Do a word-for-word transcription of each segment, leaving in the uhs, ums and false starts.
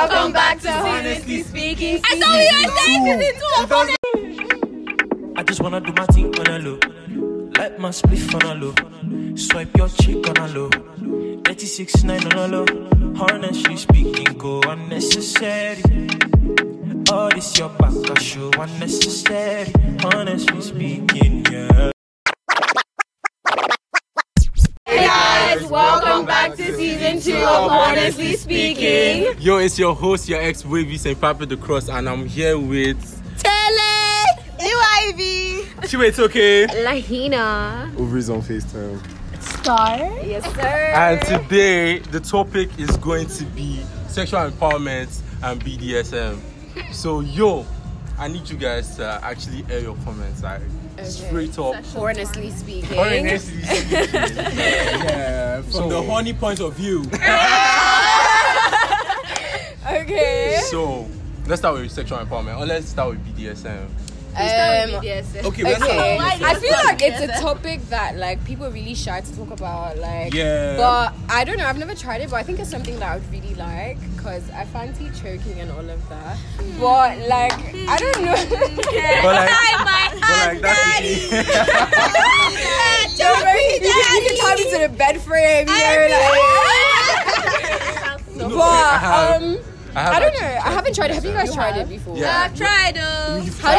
Welcome back to Honestly Speaking. I thought we were saying season two of Honestly. I just wanna do my thing on a low. Like my spliff on a low. Swipe your chick on a low. eighty-six nine on a low. Honestly speaking, go unnecessary. All this your back, I show unnecessary. Honestly speaking, yeah. Hey guys, welcome back to season two of Honestly Speaking. Yo, it's your host, your ex Wavy Saint Papa the Cross, and I'm here with Tele. You Ivy. Chiwe, it's okay. Lahina. Ovaries on FaceTime. Star. Yes, sir. And today the topic is going to be sexual empowerment and B D S M. So yo, I need you guys to actually air your comments, like okay. Straight up. Honestly speaking. Honestly speaking. Yeah, from so, the honey point of view. Okay. So let's start with sexual empowerment, or let's start with B D S M. Um, okay, let's okay. start with I feel like it's a topic that like people are really shy to talk about, like. Yeah. But I don't know. I've never tried it, but I think it's something that I would really like because I fancy choking and all of that. Mm. But like, I don't know. But like, but like that's the thing. You can tie me to the bed frame, you know, like. No, but I have, um. I, have I don't know. I haven't tried it. Have you guys you tried have? it before? Yeah. I've tried it. How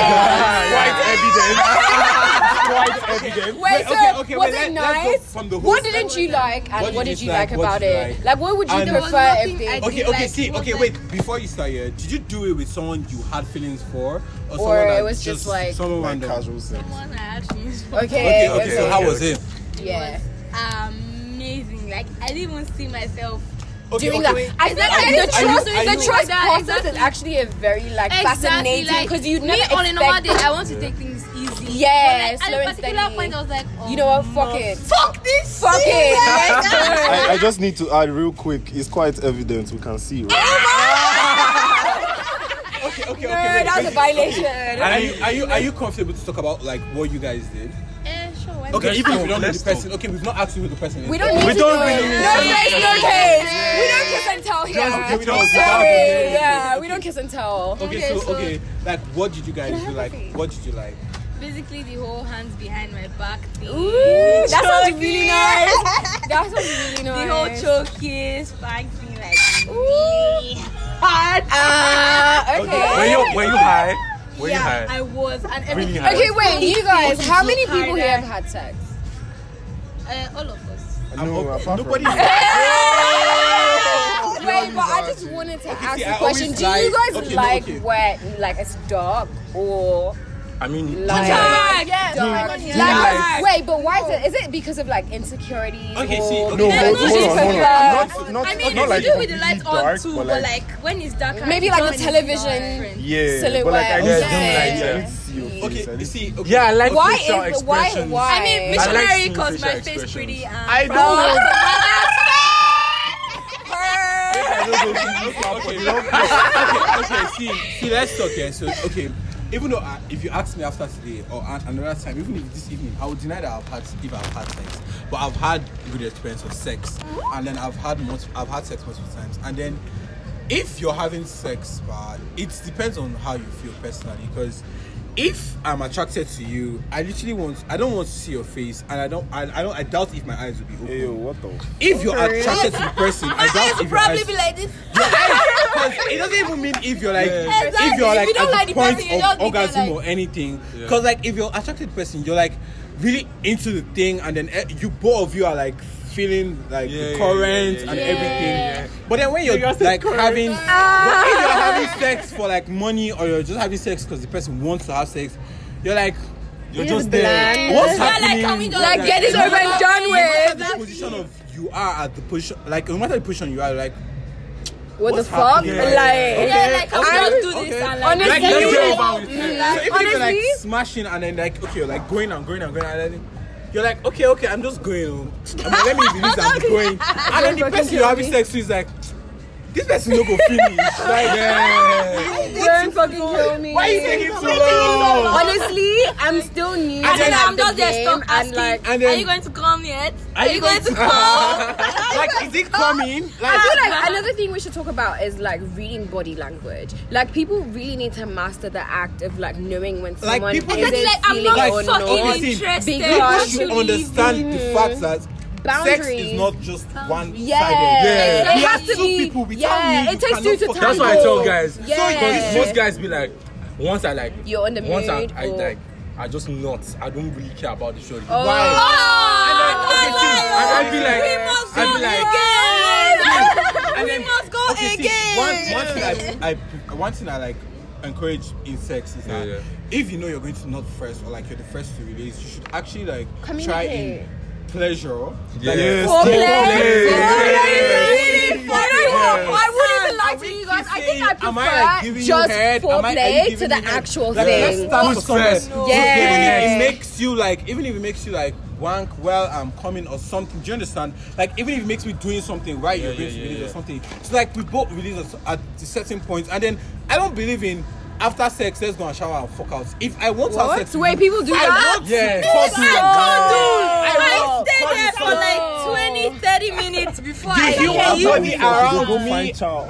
Quite evident. Wait, so okay, okay, was wait, it let, nice? From the what didn't you like, and what, what did you like, like about you it? Like? like, what would you and prefer if they? Okay, okay, like, see, okay, wait. Before you start here, did you do it with someone you had feelings for, or, or it was just, just like someone like random? Casual sex? Someone I had feelings for. Okay, okay, okay. okay. So how was it? Yeah. Amazing. Like I didn't even see myself. Okay, doing okay, that. wait. I feel like the trust, the trust that, process exactly. is actually a very like exactly, fascinating because like, you never me expect. on a normal day, I want to take things easy. Yeah, but, like, slow at a and particular steady. point, I was like, oh, you know what? Fuck no. it. Fuck this. Fuck shit. it. Let's go. I, I just need to add real quick. It's quite evident. We can see, right? Okay, okay, okay. No, wait, that was wait, a violation. okay. Are you are you are you comfortable to talk about like what you guys did? Eh, sure. Why Okay, not? even if we don't know Let's the person. Okay, we've not asked you who the person is. We don't need we to don't know. really No face, no case. We don't kiss and tell here. Okay, we don't- Sorry. Yeah, we don't kiss and tell. Okay, Okay, so so- okay, like what did you guys do? Like what did you like? Basically, the whole hands behind my back thing. Ooh, that sounds really nice. That sounds really The nice. whole choke kiss, spanking like really hard. Ah, okay. Okay. Were you were you high? Were you Yeah, high? I was, and everything. Really high. Okay, wait, you guys, how many so people here hard. have had sex? Uh, all of us. I know, apart Nobody. from Wait, but I just wanted to ask see, a I question. always Do you like- guys okay, no, like okay. where like it's dark or I mean, like Dark. yes, Dark. like, Dark. wait, but why is it? Is it because of like insecurity? Okay, see, or okay. No, Yeah, hold, no, hold she's on, hold on. prefer- Not, not, I mean, not it's like to do with the lights completely on dark, too, but but like, like when it's dark, Maybe like the television. yeah, silhouette. but like I need, Yeah. I need, I need to see your face. I Okay, need you to see. Okay. yeah, I like Why facial is why expressions. why? I mean, I like missionary seeing because my facial face expressions. pretty. Um, I brown. don't. okay, okay, okay, see, see, let's talk here. So, okay, even though I, if you ask me after today or an- another time, even if this evening, I would deny that I've had if I've had sex, but I've had good experience of sex, and then I've had multi- I've had sex multiple times, and then if you're having sex, but it depends on how you feel personally, because if I'm attracted to you, I literally want I don't want to see your face, and I don't I, I don't I doubt if my eyes will be open. Hey, yo, what the? If you're attracted to the person, I My doubt eyes if will your probably eyes, be like this. because it doesn't even mean if you're like Exactly. if you're like If you don't at like the the point person, you just of be there orgasm like- or anything. Because like if you're attracted to the person, you're like really into the thing, and then eh, you both of you are like feeling like Yeah, the yeah, current yeah, yeah, and yeah. everything. Yeah. But then when you're You guys say like current. having, but if you're having sex for like money, or you're just having sex because the person wants to have sex, you're like. You're You're just just there. bland. What's It's not like, happening? can we just Like, get this no over and matter- done no with. matter the position of you are at the position, like no matter the position you are, like What what's the fuck? happening? Like, Yeah, like can we I'm- just do this okay. and like Honestly, Like, you let's get will- over with it. Mm. So even if you're like Honestly? smashing and then like okay, you're like going and going and going and then you're like okay, okay, I'm just going. oh. I mean, let me release. I'm going. And then the person you're having sex with is like, this person no go finish. Like, Don't fucking kill me. why you taking so long? Honestly, I'm still new. And then to I'm the just there game, stuck and asking, like, and are then- you going to come yet? Are you going to come? Like, is it coming? I Like, feel like another thing we should talk about is like reading body language. Like people really need to master the act of like knowing when Like, someone people- isn't Exactly, like, I'm feeling not or fucking not. interested. Because people should understand the fact that sex Boundaries. is not just one Yeah, sided. it We has have to two be. people without Yeah, me, it you takes two cannot to fucking- tango. That's what I tell guys. Yeah. Because most guys be like, once I like, You're on the once I, mood, I or- like, I just not. I don't really care about the show. Oh. Why? Oh, And I'd be like, we must I'd go be like, again. and We then, must go okay, see, again. one, one thing I, I, one thing I like encourage in sex is that Yeah, yeah. if you know you're going to nut first or like you're the first to release, you should actually like try Communicate. in pleasure. Yes. Foreplay. Foreplay. Foreplay. Yes. I wouldn't even lie Are to we you guys. I kissing? think I prefer Am I like giving just you head? Am I, are you foreplay giving to the me head? actual Like, thing. let's start Who's for somewhere. first? So Yeah. then it makes you like, even if it makes you like wank well I'm coming or something. Do you understand? Like even if it makes me doing something right, Yeah, you're going yeah, to yeah, release yeah. or something. So like we both release us at a certain point, and then I don't believe in after sex let's go and shower and fuck out. If I want to have What? sex, Wait, people do I that? want Yeah. to cuddle. I I stayed want there to for cuddle. like twenty, thirty minutes before I Did you hear have you. body around Go me? find child.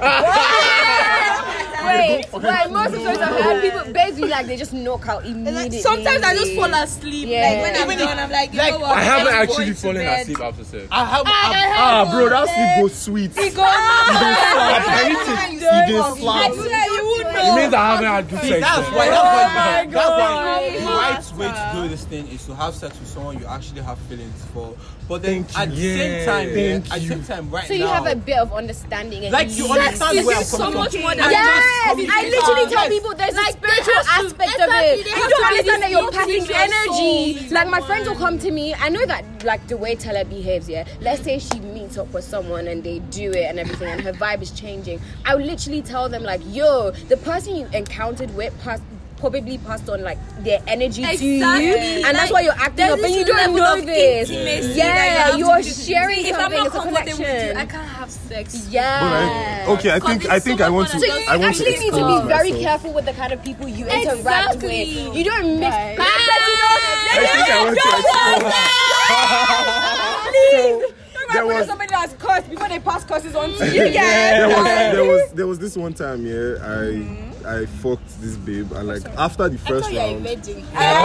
Wait, wait, most of the times I've had people basically like they just knock out immediately. Sometimes I just fall asleep. Yeah. Like when I'm Even if- done, I'm like, you like, know what? I haven't I'm actually going to fallen bed. asleep after sex. I have. I Ah, bro, that sleep goes sweet. He goes, "Ah, Anything, you dey slap. yeah, you would It know. means I haven't had good See, sex. that's then. why. That's why. my That's why. God. The right way to do this thing is to have sex with someone you actually have feelings for. But then at the same Yeah. time, yeah, Thank at the same time, right So you now, have a bit of understanding and like you ease. understand Sex where I'm is so coming much from. more than And Yes, just I communication. literally tell Yes. people there's Like, a spiritual there has to- aspect of exactly, it. there You has don't to be understand that this you're passing love between energy. your Like my soul. friends will come to me. I know that like the way Tella behaves. Yeah, let's say she meets up with someone and they do it and everything, and her vibe is changing. I will literally tell them like, yo, the person you encountered with passed. Probably passed on like their energy to you, Exactly. and that's Like, why you're acting there's up, and this you don't level know of this. intimacy that Yeah, you you have are to do. sharing If I'm something. not It's a comfortable with you, connection. I can't have sex. Yeah. But I, okay, I think I think I want to So you I want to actually need to expose be very myself. careful with the kind of people you interact Exactly. with. You don't mix. Right. Because, you know, I think I want to expose. There There was was- somebody that's cursed before they pass curses on to you. there Yeah. was there was there was this one time, yeah, I I fucked this babe, and like after the first round, he dey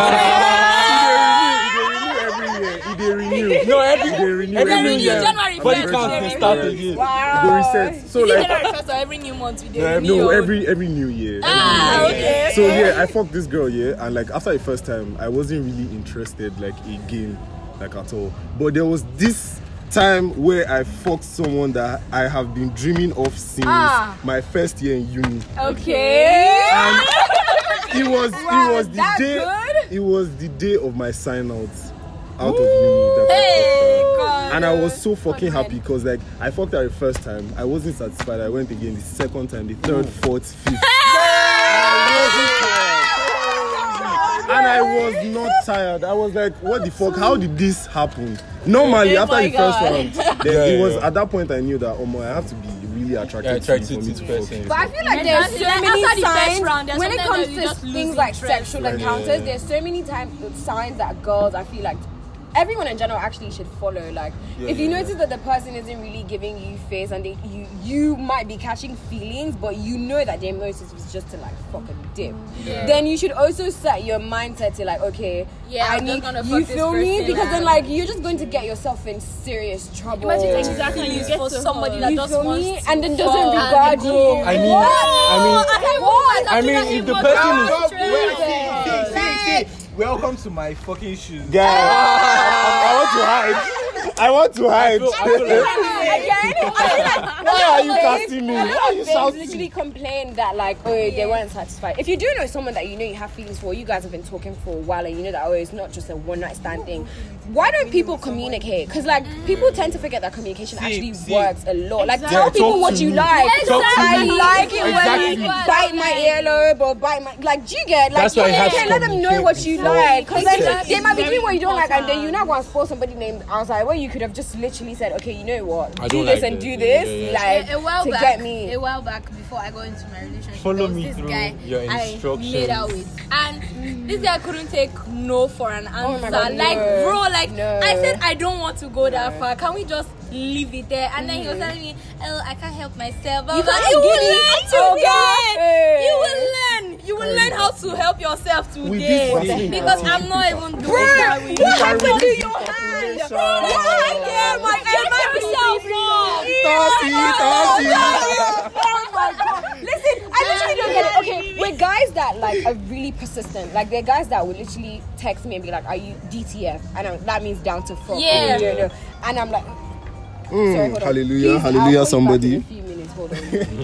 renew, he dey renew every year, he dey renew. No, every He dey renew every every new year. year. January Body first, count they can renew. start again. He go reset. So like January first or every new month we do. Uh, no, every every new year. every Ah, new year. okay. So yeah, I fucked this girl, yeah, and like after the first time, I wasn't really interested, like again, like at all. But there was this time where I fucked someone that I have been dreaming of since Ah. my first year in uni. Okay. And it was Wow, it was the that day good? it was the day of my sign out out of uni that I Hey, fucked her. God. And I was so fucking happy because like I fucked her the first time. I wasn't satisfied. I went again the second time, the third, fourth, fifth. And I was not tired. I was like, what the fuck? How did this happen? Normally, Oh after my the first God. round, then Yeah, it was yeah. at that point I knew that, oh my, I have to be really attracted Yeah, to you attracted for me to to the fuck person. you. But I feel like there's Exactly. so Like, many after the first signs round, there's when it sometimes comes that you to just lose things like interest. sexual Right. encounters. Yeah. There's so many times signs that girls I feel like everyone in general actually should follow. Like Yeah, if you yeah, notice that the person isn't really giving you face and they, you you might be catching feelings, but you know that their motive is just to like fucking dip. Yeah. Then you should also set your mindset to like, okay, Yeah, I I'm just need gonna you fuck this feel me person because then and- like you're just going to get yourself in serious trouble. Imagine exactly you get for somebody that You just feel wants me? to And then doesn't fall regard and you. go. I mean, What? I I mean, mean, I mean, if the was person not is interested. See, see, see, welcome to my fucking shoes. Guy, I, I want to hide. I want to hide. I feel, I feel like Again, Why are you casting me? A Why lot are of you babes shouting? literally complain that like, oh, they weren't satisfied. If you do know someone that you know you have feelings for, you guys have been talking for a while, and you know that oh, it's not just a one night stand thing. Why don't people communicate? Because like people tend to forget that communication See, actually see. works a lot. Like Exactly. tell Yeah, people talk what to you me. like. Talk to I me. like it when Exactly. you bite my earlobe or bite my like. Do you get like? That's why it has to communicate, let them know communicate what you before. like. Because then Exactly. they might be It's doing what you don't like, and then very you're not going to spoil somebody named outside where you could have just literally said, okay, you know what? I Do don't this like and this. do this, Yeah, yeah. like a while to back, get me. a while back before I got into my relationship, Follow there was me this through guy your I instructions. made out with, and this guy couldn't take no for an answer. Oh my God, like, no. bro, like No. I said, I don't want to go that far. Can we just leave it there? And then he was telling me, "Oh, I can't help myself." I You was like, can't you will give it. learn Oh, today. God. Hey. You will learn. You will learn how to help yourself With today. this thing, Because uh, I'm not even doing Bro, that with what you. happened to your hand? Population. Yeah, my Check yourself up. Tossy, tossy. Oh my God. Listen, I literally don't get it. Okay, we're guys that like are really persistent. Like they're guys that will literally text me and be like, "Are you D T F?" And I'm, that means down to fuck. Yeah. You know? And I'm like, Mm, sorry, hold on. hallelujah, Please, I'll hallelujah, call you back somebody. in a few minutes. Hold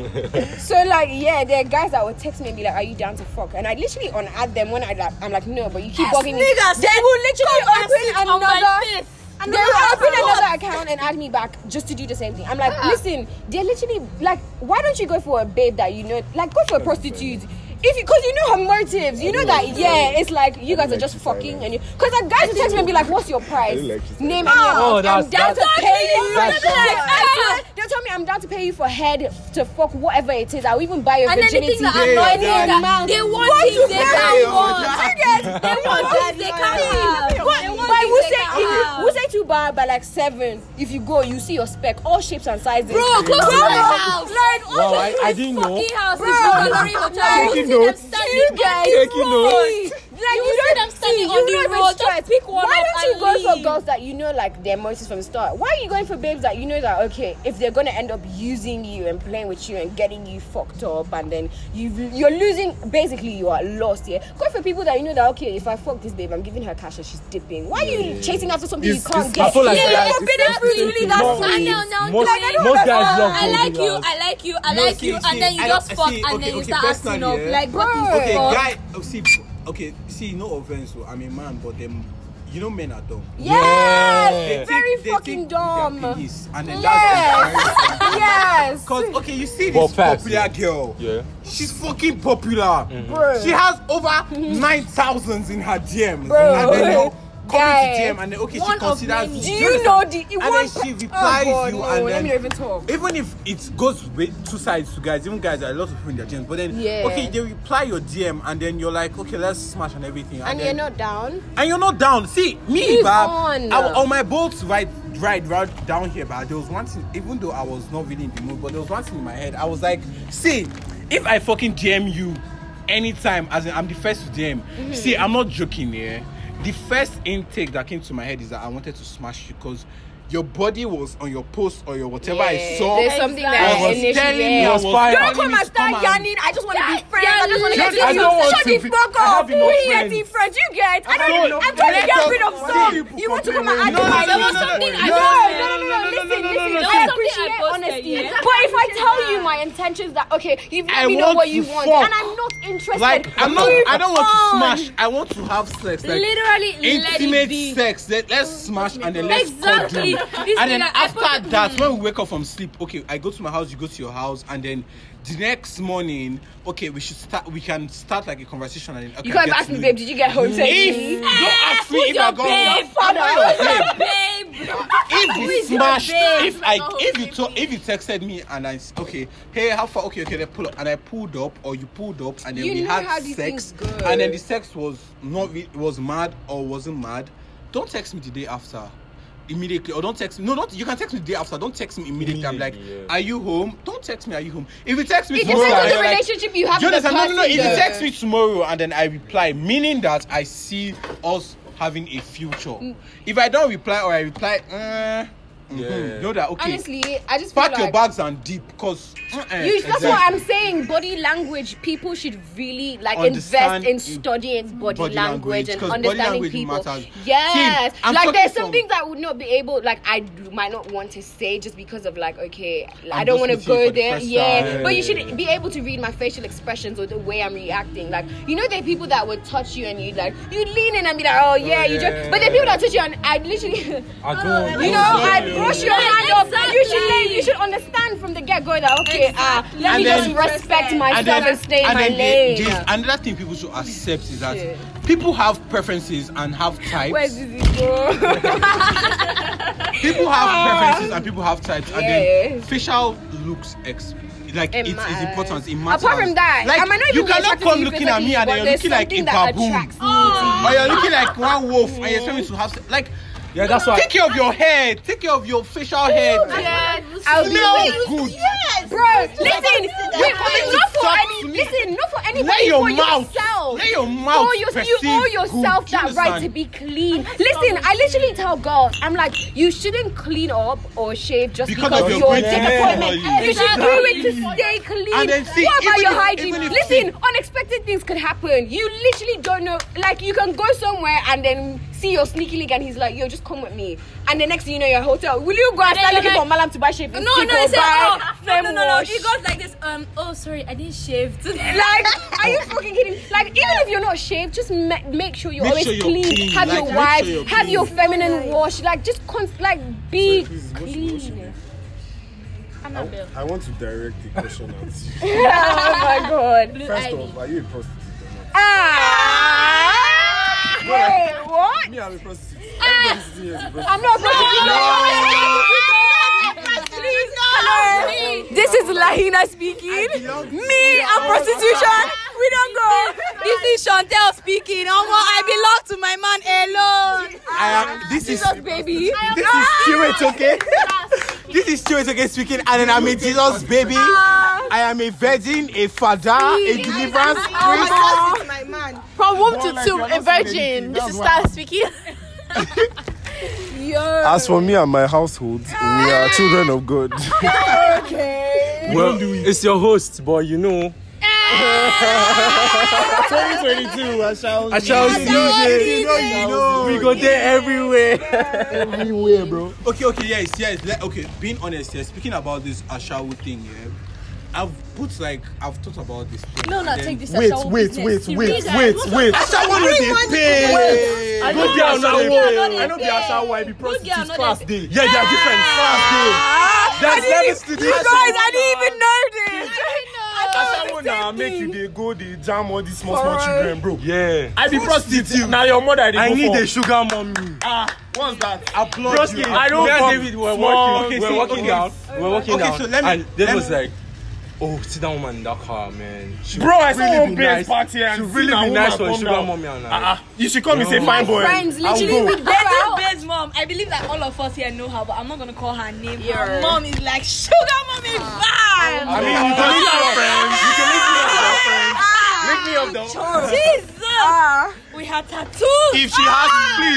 on. So like, yeah, there are guys that will text me and be like, "Are you down to fuck?" And I literally unadd them when I like, I'm like, "No," but you keep bugging me. niggas They will literally come and sit open on my another. face. They will open another account and add me back just to do the same thing. I'm like, listen, they're literally like, why don't you go for a babe that you know, like go for a prostitute? If you, cause you know her motives, you know that yeah, it's like you guys are just fucking and you, cause like guys will text me and be like, "What's your price? like she said Name that. any Oh, amount. that's- I'm down to that's- pay you." that's- They'll tell- They'll tell me I'm down to pay you for head to fuck whatever it is. I'll even buy your And then the virginity. thing that Yeah, annoys me yeah, is that amount. they want Go things to they pay. can't want. You get? They want things they can't have. They want But we'll things say, they if you, can't have. we'll say two bar by like seven. If you go, you see your spec, all shapes and sizes. Bro, close to my house. Like, Wow, I, I didn't know. Fucking house is Bro, Valorant Hotel. like, You taking see them notes. standing you on guys, the Taking road. notes. Like You you, see don't them standing see, on you the don't even road. Just stress. pick one Why up don't you and go for leave. girls that you know like their motives from the start? Why are you going for babes that you know that okay, if they're gonna end up using you and playing with you and getting you fucked up and then you you're losing, basically you are lost. Yeah, go for people that you know that okay, if I fuck this babe, I'm giving her cash and she's dipping. Why are you chasing after something It's- you can't it's- get? I feel like yeah, that- you're it's- forbidden it's fruit. the Really, same that's thing. fine. No, no, Most, like, I don't most guys love I like you, gold I like you, I No, like see, you, see, and then you I just don't- fuck, see, and okay, then you okay, start personally, acting up. yeah. Like, what Bro. the Okay, fuck? guy. Oh, see, okay, see, no offense. So I'm a man, but them, you know, men are dumb. Yes, Yeah. very They fucking think with their dumb. penis, and then Yes, that's yes. because okay, you see But this facts, popular yeah. girl. Yeah. She's fucking popular. Bro. She has over nine thousands in her D Ms. Bro. And then you're coming Guy. to D M and then okay, One she of considers. many. Do you know the And one then she pe- replies oh God, you no, and let then me not even talk. even if it goes with two sides to guys, even guys, there are a lot of people in their D Ms. But then Yeah. okay, they reply your D M and then you're like, okay, let's smash and everything. And then, you're not down. and you're not down. See, me, Move Bab, on. I, on my boat ride, ride, ride down here, but there was one thing, even though I was not really in the mood, but there was one thing in my head. I was like, see, if I fucking D M you anytime, as in I'm the first to D M, Mm-hmm. see, I'm not joking here. The first intake that came to my head is that I wanted to smash you because your body was on your post or your whatever I Yeah, saw. there's something Exactly. that I was initially- telling me, yeah. I was fire. Don't telling come me and to start come and- yanning. I just want to be Yeah, friends. I just want to yeah, get to I you. don't want Shut to the be- fuck I up. have enough We friends. getting friends. You get. I I don't. don't- I'm trying to let get us rid of see some. people You want to come and complaining. act No, no, like no, me? no, no, no, something no, I No, posted. no, no, no, no. Listen, listen. no, I something appreciate I posted, honesty, yeah. but if I tell you my intentions, that okay, you've let I me know want what to you want, fuck. and I'm not interested. Like I'm not. Move I don't want to on. smash. I want to have sex. Like, Literally, let it intimate be. sex. Let, let's smash and then let's Exactly. cuddle. This And then thing I- I after put- that, when we wake up from sleep, okay, I go to my house, you go to your house, and then the next morning, okay, we should start. We can start like a conversation. And then, okay, You can't get ask to me, know babe, you. did you get home safely? If don't ask me Who's if I your got babe? I'm not your babe. Babe. If we is your smashed, babe? if I, Not if you home talk, if you texted me and I, s- okay, hey, how far? Okay, okay, then pull up, and I pulled up, or you pulled up, and then You we know had how these sex, things go. and then the sex was not, re- was mad or wasn't mad. Don't text me the day after. Immediately, or don't text me. No, not you can text me the day after. Don't text me immediately. I'm like, Immediately, yeah. are you home? Don't text me. Are you home? If you text me It tomorrow, depends on and the you're like, relationship you have do you with the understand? No, no, no. person. If you though. text me tomorrow and then I reply, meaning that I see us having a future. Mm. If I don't reply or I reply, uh, Yeah. mhm, know that okay. Honestly, I just feel Pack like your bags and dip, cause uh-uh, You, that's exactly. what I'm saying. Body language. People should really like Understand invest in studying body, body language, language, and 'cause body understanding language people. matters. Yes, See, I'm like talking there's some from- things that I would not be able, like I d- might not want to say just because of like, okay, I I'm don't just want to with you go for the there. first Yeah, time. but you should be able to read my facial expressions or the way I'm reacting. Like you know, there are people that would touch you and you like you lean in and be like, oh yeah, you yeah, just. But there are people that touch you and I literally. I don't. You know, I brush your hand up. You should lay, you should understand from the get go that okay, ah, uh, let And me then- just respect myself and, then- stay in and my then they- lane. there's another thing people should accept is that Shit. people have preferences and have types. Where's this go? People have preferences and people have types, and Yeah. then facial looks ex- like It it's, it's matters. important. It matters. Apart from that, like I might not you even be cannot attracted come to you looking at me and physically, then you're but looking there's like in something that Kaboom, attracts me. or you're looking like one wolf and you expect me to have se- like. Yeah, that's why. Take care of your hair. Take care of your facial hair. Yeah, I'll be Smell like, good. bro. Listen, wait, wait, not for Talk any. to me. Listen, not for Let anybody. your For mouth. yourself. Let your mouth. Oh, you, you perceive owe yourself good. Do you that right to understand? be clean. Listen, I literally tell girls, I'm like, you shouldn't clean up or shave just Because because, of your you're good disappointment. hair. You should do it to stay clean. And then see, what about even your if- hygiene? even if- Listen, unexpected things could happen. You literally don't know. Like, you can go somewhere and then see your sneaky link and he's like, yo, just come with me. And the next thing you know, you're at a hotel. Will you go and then start you're looking like- for Malam to buy shaving No, stick no, or he said, buy oh, no, fem no, no, no. wash? He goes like this. Um, oh, sorry, I didn't shave today. Like, are you fucking kidding? Like, even if you're not shaved, just ma- make sure you're Make always sure you're clean. clean. Have Like, your make wife, sure you're have clean. your feminine wash. Like, just const- like be clean. I'm not Bill. I want to direct the question at you. Oh my god. Blue First ivy. off, are you a prostitute or not? Ah! Wait, what? Me, I'm a prostitute. Everybody sitting here is a prostitute. I'm not Please, hello. This is Lahina speaking. Me and prostitution. We don't go. This is Chantel speaking. Oh, I belong to my man alone. I am. This is. Jesus, baby. This is Stuart, okay? This is Stuart, okay, speaking, and then I'm a Jesus baby. I am a virgin, a father, a deliverance priest. My man. From womb to like tomb, you're a not saying virgin. anything, This that's is why. Star speaking. As for me and my household, we are children of God. Well, it's your host, but you know. twenty twenty-two, I shall. I shall see You know, you know. We go there everywhere. Everywhere, bro. Okay, okay, yes, yes. Let, okay, being honest here, speaking about this Ashawu thing, yeah, I've put like, I've thought about this thing. No, no, and then- take this. Wait, as our wait, business. wait, wait, Seriously. wait, wait. Ashawu no dey pay. I know Good the girl, no dey pay. Ashawo. I know the Ashawo. I be Good girl, prostitute no class dey day. Yeah, they are different. Class day. There's levels to this. Guys, I didn't even know this. Ashawo now make you dey go dey jam all these small For small real? children, bro. Yeah. I be prostitute. Now your mother dey I go need for. a sugar mommy. Ah, what's that? Applaud Trust you. me, I don't. Me and Applaud. David were Small- walking. okay, we were see, walking okay. down. We were walking Okay, down. so let me- and David let was me- like, "Oh, sit down, woman, in that car, man." She Bro, I saw really one be base nice. party and She see really that be woman nice for a come sugar down. mommy and Ah, like. ah. You should come and say, fine boy. Friends, I'll literally, go. we go out. There's this mom. I believe that all of us here know her, but I'm not gonna call her name. Yeah. Her mom is like sugar mommy vibe. I mean, you can link me up, friends. You can link me up with your friends. Link me up, though. Jesus. We had tattoos. If she has,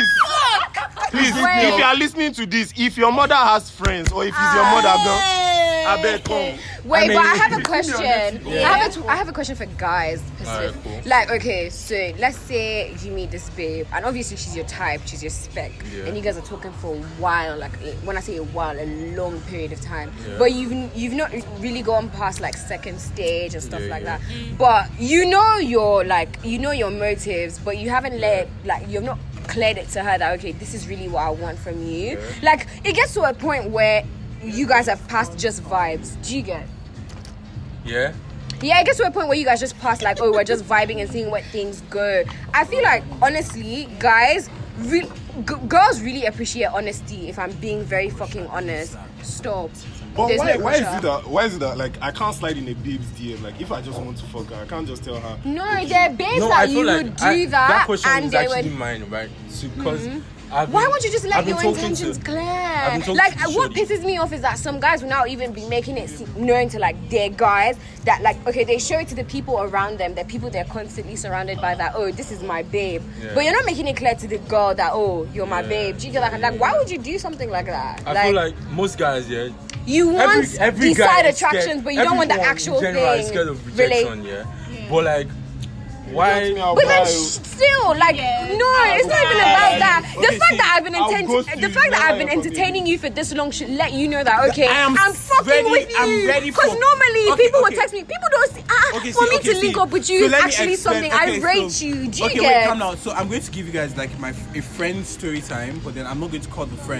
please, please, Wait. if you are listening to this, if your mother has friends or if it's your mother, girl, I bet come. Wait, I mean, but I have a it's question. Yeah. I have a t- I have a question for guys. Alright, cool. Like, okay, so let's say you meet this babe, and obviously she's your type, she's your spec, Yeah. and you guys are talking for a while. Like, when I say a while, a long period of time. Yeah. But you've you've not really gone past like second stage and stuff Yeah, like yeah. that. But you know your like you know your motives, but you haven't let like you've not cleared it to her that okay, this is really what I want from you. Yeah. Like, it gets to a point where you guys have passed just vibes. Do you get? Yeah. Yeah, it gets to a point where you guys just pass like, oh, we're just vibing and seeing where things go. I feel like, honestly, guys, re- g- girls really appreciate honesty. If I'm being very fucking honest, stop. But There's why, no why is pressure. it that? Why is it that? Like, I can't slide in a babe's D M. Like, if I just want to fuck her, I can't just tell her. No, there are babes No, that I you feel like would do I, that, that question and is they actually would. mine, right? Because I've Why been- won't you just let I've been your talking intentions to- clear? I've been talking Like, to what Shorty. pisses me off is that some guys will now even be making it se- known to like their guys that like, okay, they show it to the people around them, the people they're constantly surrounded by, that oh, this is my babe. Yeah. But you're not making it clear to the girl that oh, you're my Yeah. babe. Do you get like, like why would you do something like that? I feel like most guys, yeah. you want Every, every the guy side is scared- attractions, but you don't want the everyone actual in general thing. is scared of Relate- rejection, yeah. But like, why? But then sh- still, like, no, it's not even about that. The Okay, fact see, that I've been I'll intent- ghost the you, fact that never I've been ever forgive entertaining you for this long should let you know that okay, I am I'm fucking ready- with you. I'm ready Because for- normally Okay, people okay. would text me. People don't see. Ah, Okay, for see, me okay, to link see. up with you So is let me actually explain- something okay, I rate so- you. Do you okay, get? wait, calm down. So I'm going to give you guys like my a friend story time, but then I'm not going to call the friend.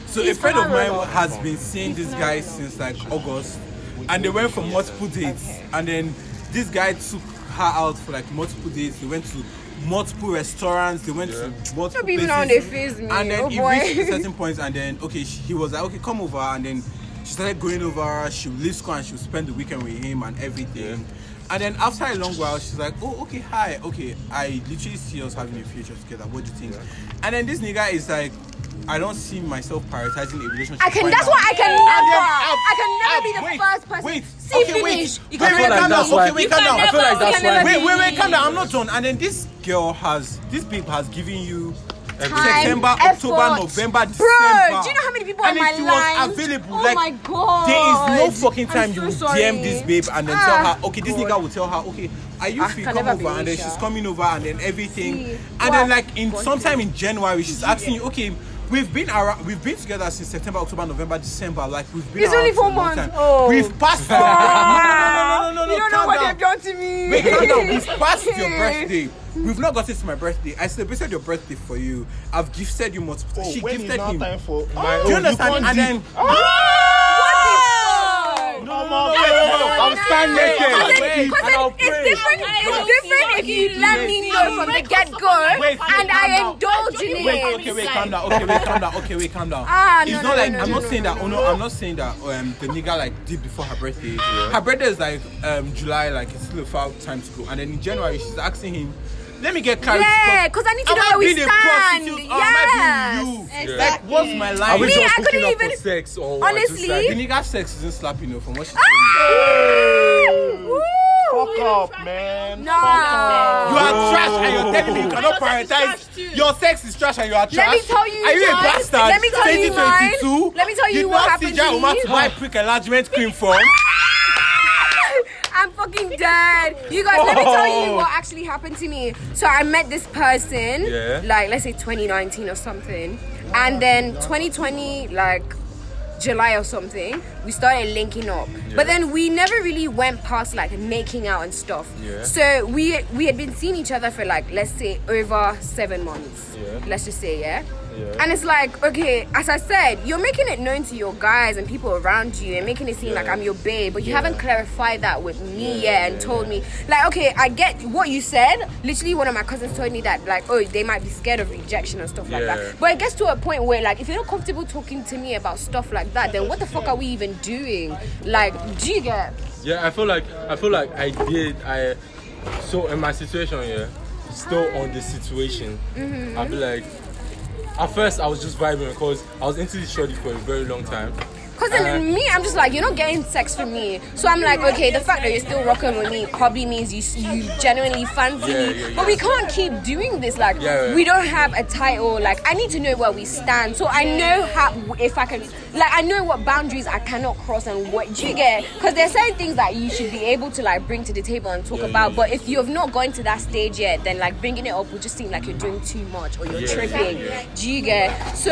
So a friend of mine has been seeing this guy since like August, and they went for multiple dates, and then this guy took her out for like multiple dates. They went to multiple restaurants. They went yeah. to multiple Stop places. Even on they face me. And then oh he boy. reached certain points, and then okay, she, he was like, okay, come over, and then she started going over. She would leave school and she would spend the weekend with him and everything. Yeah. And then after a long while, she's like, oh, okay, hi, okay, I literally see us having a future together. What do you think? Yeah. And then this nigga is like, I don't see myself prioritizing a relationship. I can. Right That's now. why I can never. I can never be the wait, first person. Wait. See, okay, finish. wait. You Wait, can wait, never. calm down. why- Okay, wait, calm down. I feel like that's why. Wait, wait, wait, calm down. I'm not done. And then this girl has, this babe has given you Time, September, effort. October, November, December. Bro, do you know how many people and on my if she line? was available, Oh like, my god. there is no fucking time I'm you so will sorry. D M this babe and then Ah, tell her, okay, this God. nigga will tell her, okay, are you I free? can Come never over. And then believe she's her. coming over and then everything. See, and what? then like in God, sometime in January, she's asking you, okay, we've been around, we've been together since September, October, November, December. Like we've been It's around only for four a long months. time. Oh. We've passed. Ah, no, no, no, no, no, you don't know calm what down. they've done to me. Wait, calm down. We've passed your birthday. We've not gotten to my birthday. I celebrated your birthday for you. I've gifted you multiple. Oh, she when gifted is now him. time for Do my you own? understand? can't And dip. then What the fuck? No, no, wait, no, I'm standing Wait, naked. wait, Because and I'll it's pray. different. It's different if you let me know from the get go Wait, and calm I down. indulge in Wait, it. okay, wait, calm down. Okay, wait, calm down. Okay, wait, calm down. Ah, it's no, not no, like no, I'm no, not no, saying no, that. no, Oh no, I'm not saying that. Um, the nigga like did before her birthday. Her birthday is like um July, like it's still a far time to go. And then in January, she's asking him, "Let me get clarity." Yeah, because I need to Am know I where we being a stand. prostitute or am I Yes. being you? Exactly. Like, what's my Are line? we Me, just I hooking couldn't up even- for sex or what? Honestly? Just The nigga sex isn't slapping you from what she's Woo. Fuck up, man. No. You are trash and you're telling me you cannot Your sex is trash prioritize. too. Your sex is trash and you are trash. Let me tell you, Are you a John, bastard? let me tell you mine. twenty twenty-two. Let me tell you Did what not happened see to Jai Uma me. to buy prick enlargement cream from. I'm fucking dead. You guys, let me tell you what actually happened to me. So I met this person, Yeah. like let's say twenty nineteen or something, and then twenty twenty, like July or something, we started linking up. But then we never really went past like making out and stuff. Yeah. So we we had been seeing each other for like let's say over seven months. Yeah. Let's just say yeah. Yeah. And it's like, okay, as I said, you're making it known to your guys and people around you and making it seem like I'm your babe, but you Yeah. haven't clarified that with me Yeah, yet and yeah, told yeah. me, like, okay, I get what you said. Literally, one of my cousins told me that, like, oh, they might be scared of rejection and stuff like Yeah. that. But it gets to a point where, like, if you're not comfortable talking to me about stuff like that, then what the fuck are we even doing? Like, do you get? Yeah, I feel like I feel like I did. I so in my situation, yeah, still on the situation. Mm-hmm. I'll be like, at first I was just vibing because I was into this shorty for a very long time. Because then Uh, me, I'm just like, you're not getting sex from me. So I'm like, okay, the fact that you're still rocking with me probably means you you genuinely fancy Yeah, me. yeah, But yeah. we can't keep doing this. Like, Yeah, yeah. we don't have a title. Like, I need to know where we stand. So I know how, if I can, like, I know what boundaries I cannot cross and what, do you get? Because there's certain things that you should be able to, like, bring to the table and talk Yeah, about. yeah, But if you have not gone to that stage yet, then, like, bringing it up will just seem like you're doing too much or you're Yeah, tripping. yeah, yeah. Do you get? So,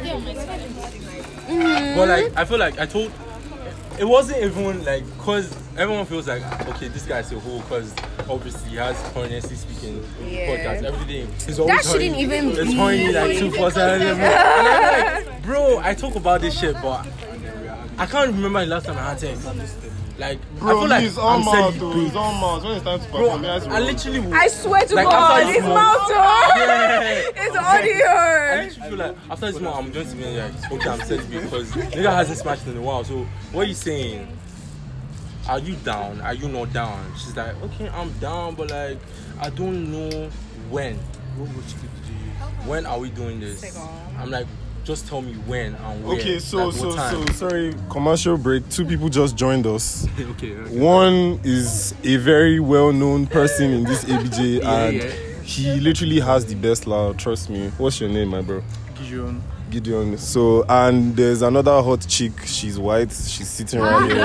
But like I feel like I told. It wasn't even like because everyone feels like okay, this guy's a hoe because obviously he has honestly speaking Yeah. podcast, everything. He's always That shouldn't horny. even It's be- horny like two four seven. And I'm like, bro, I talk about this shit, but I can't remember the last time I had sex. Like I Bro, feel like he's on I'm mouth, saying, though. He's on mouth. When it's time to bro, perform, he has to I run. literally will- I swear to Like, God, after it's this month- mouth. Yeah. It's I audio. literally feel like after this month, I'm going to be like, okay, I'm set because nigga hasn't smashed in a while. So what are you saying? Are you down? Are you not down? She's like, okay, I'm down, but like, I don't know when. When are we doing this? I'm like, just tell me when and where. Okay, so like, so what so time. sorry. Commercial break. Two people just joined us. okay, okay. One is a very well-known person in this A B J, Yeah, and yeah. he literally has the best loud. Trust me. What's your name, my bro? Gideon. Gideon. So, and there's another hot chick. She's white. She's sitting right here.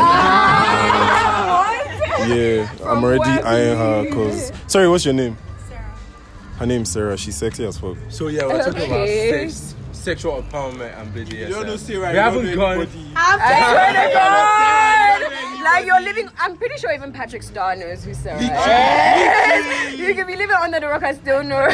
And, yeah, I'm already eyeing her. Cause sorry, what's your name? Sarah. Her name's Sarah. She's sexy as fuck. So yeah, we're talking Okay. about sex, sexual empowerment and B D S M. You don't know Sarah. We you haven't don't know gone. anybody. I swear to God. Like you're living. I'm pretty sure even Patrick Star knows who's Sarah. Is. You could be living under the rock and still know.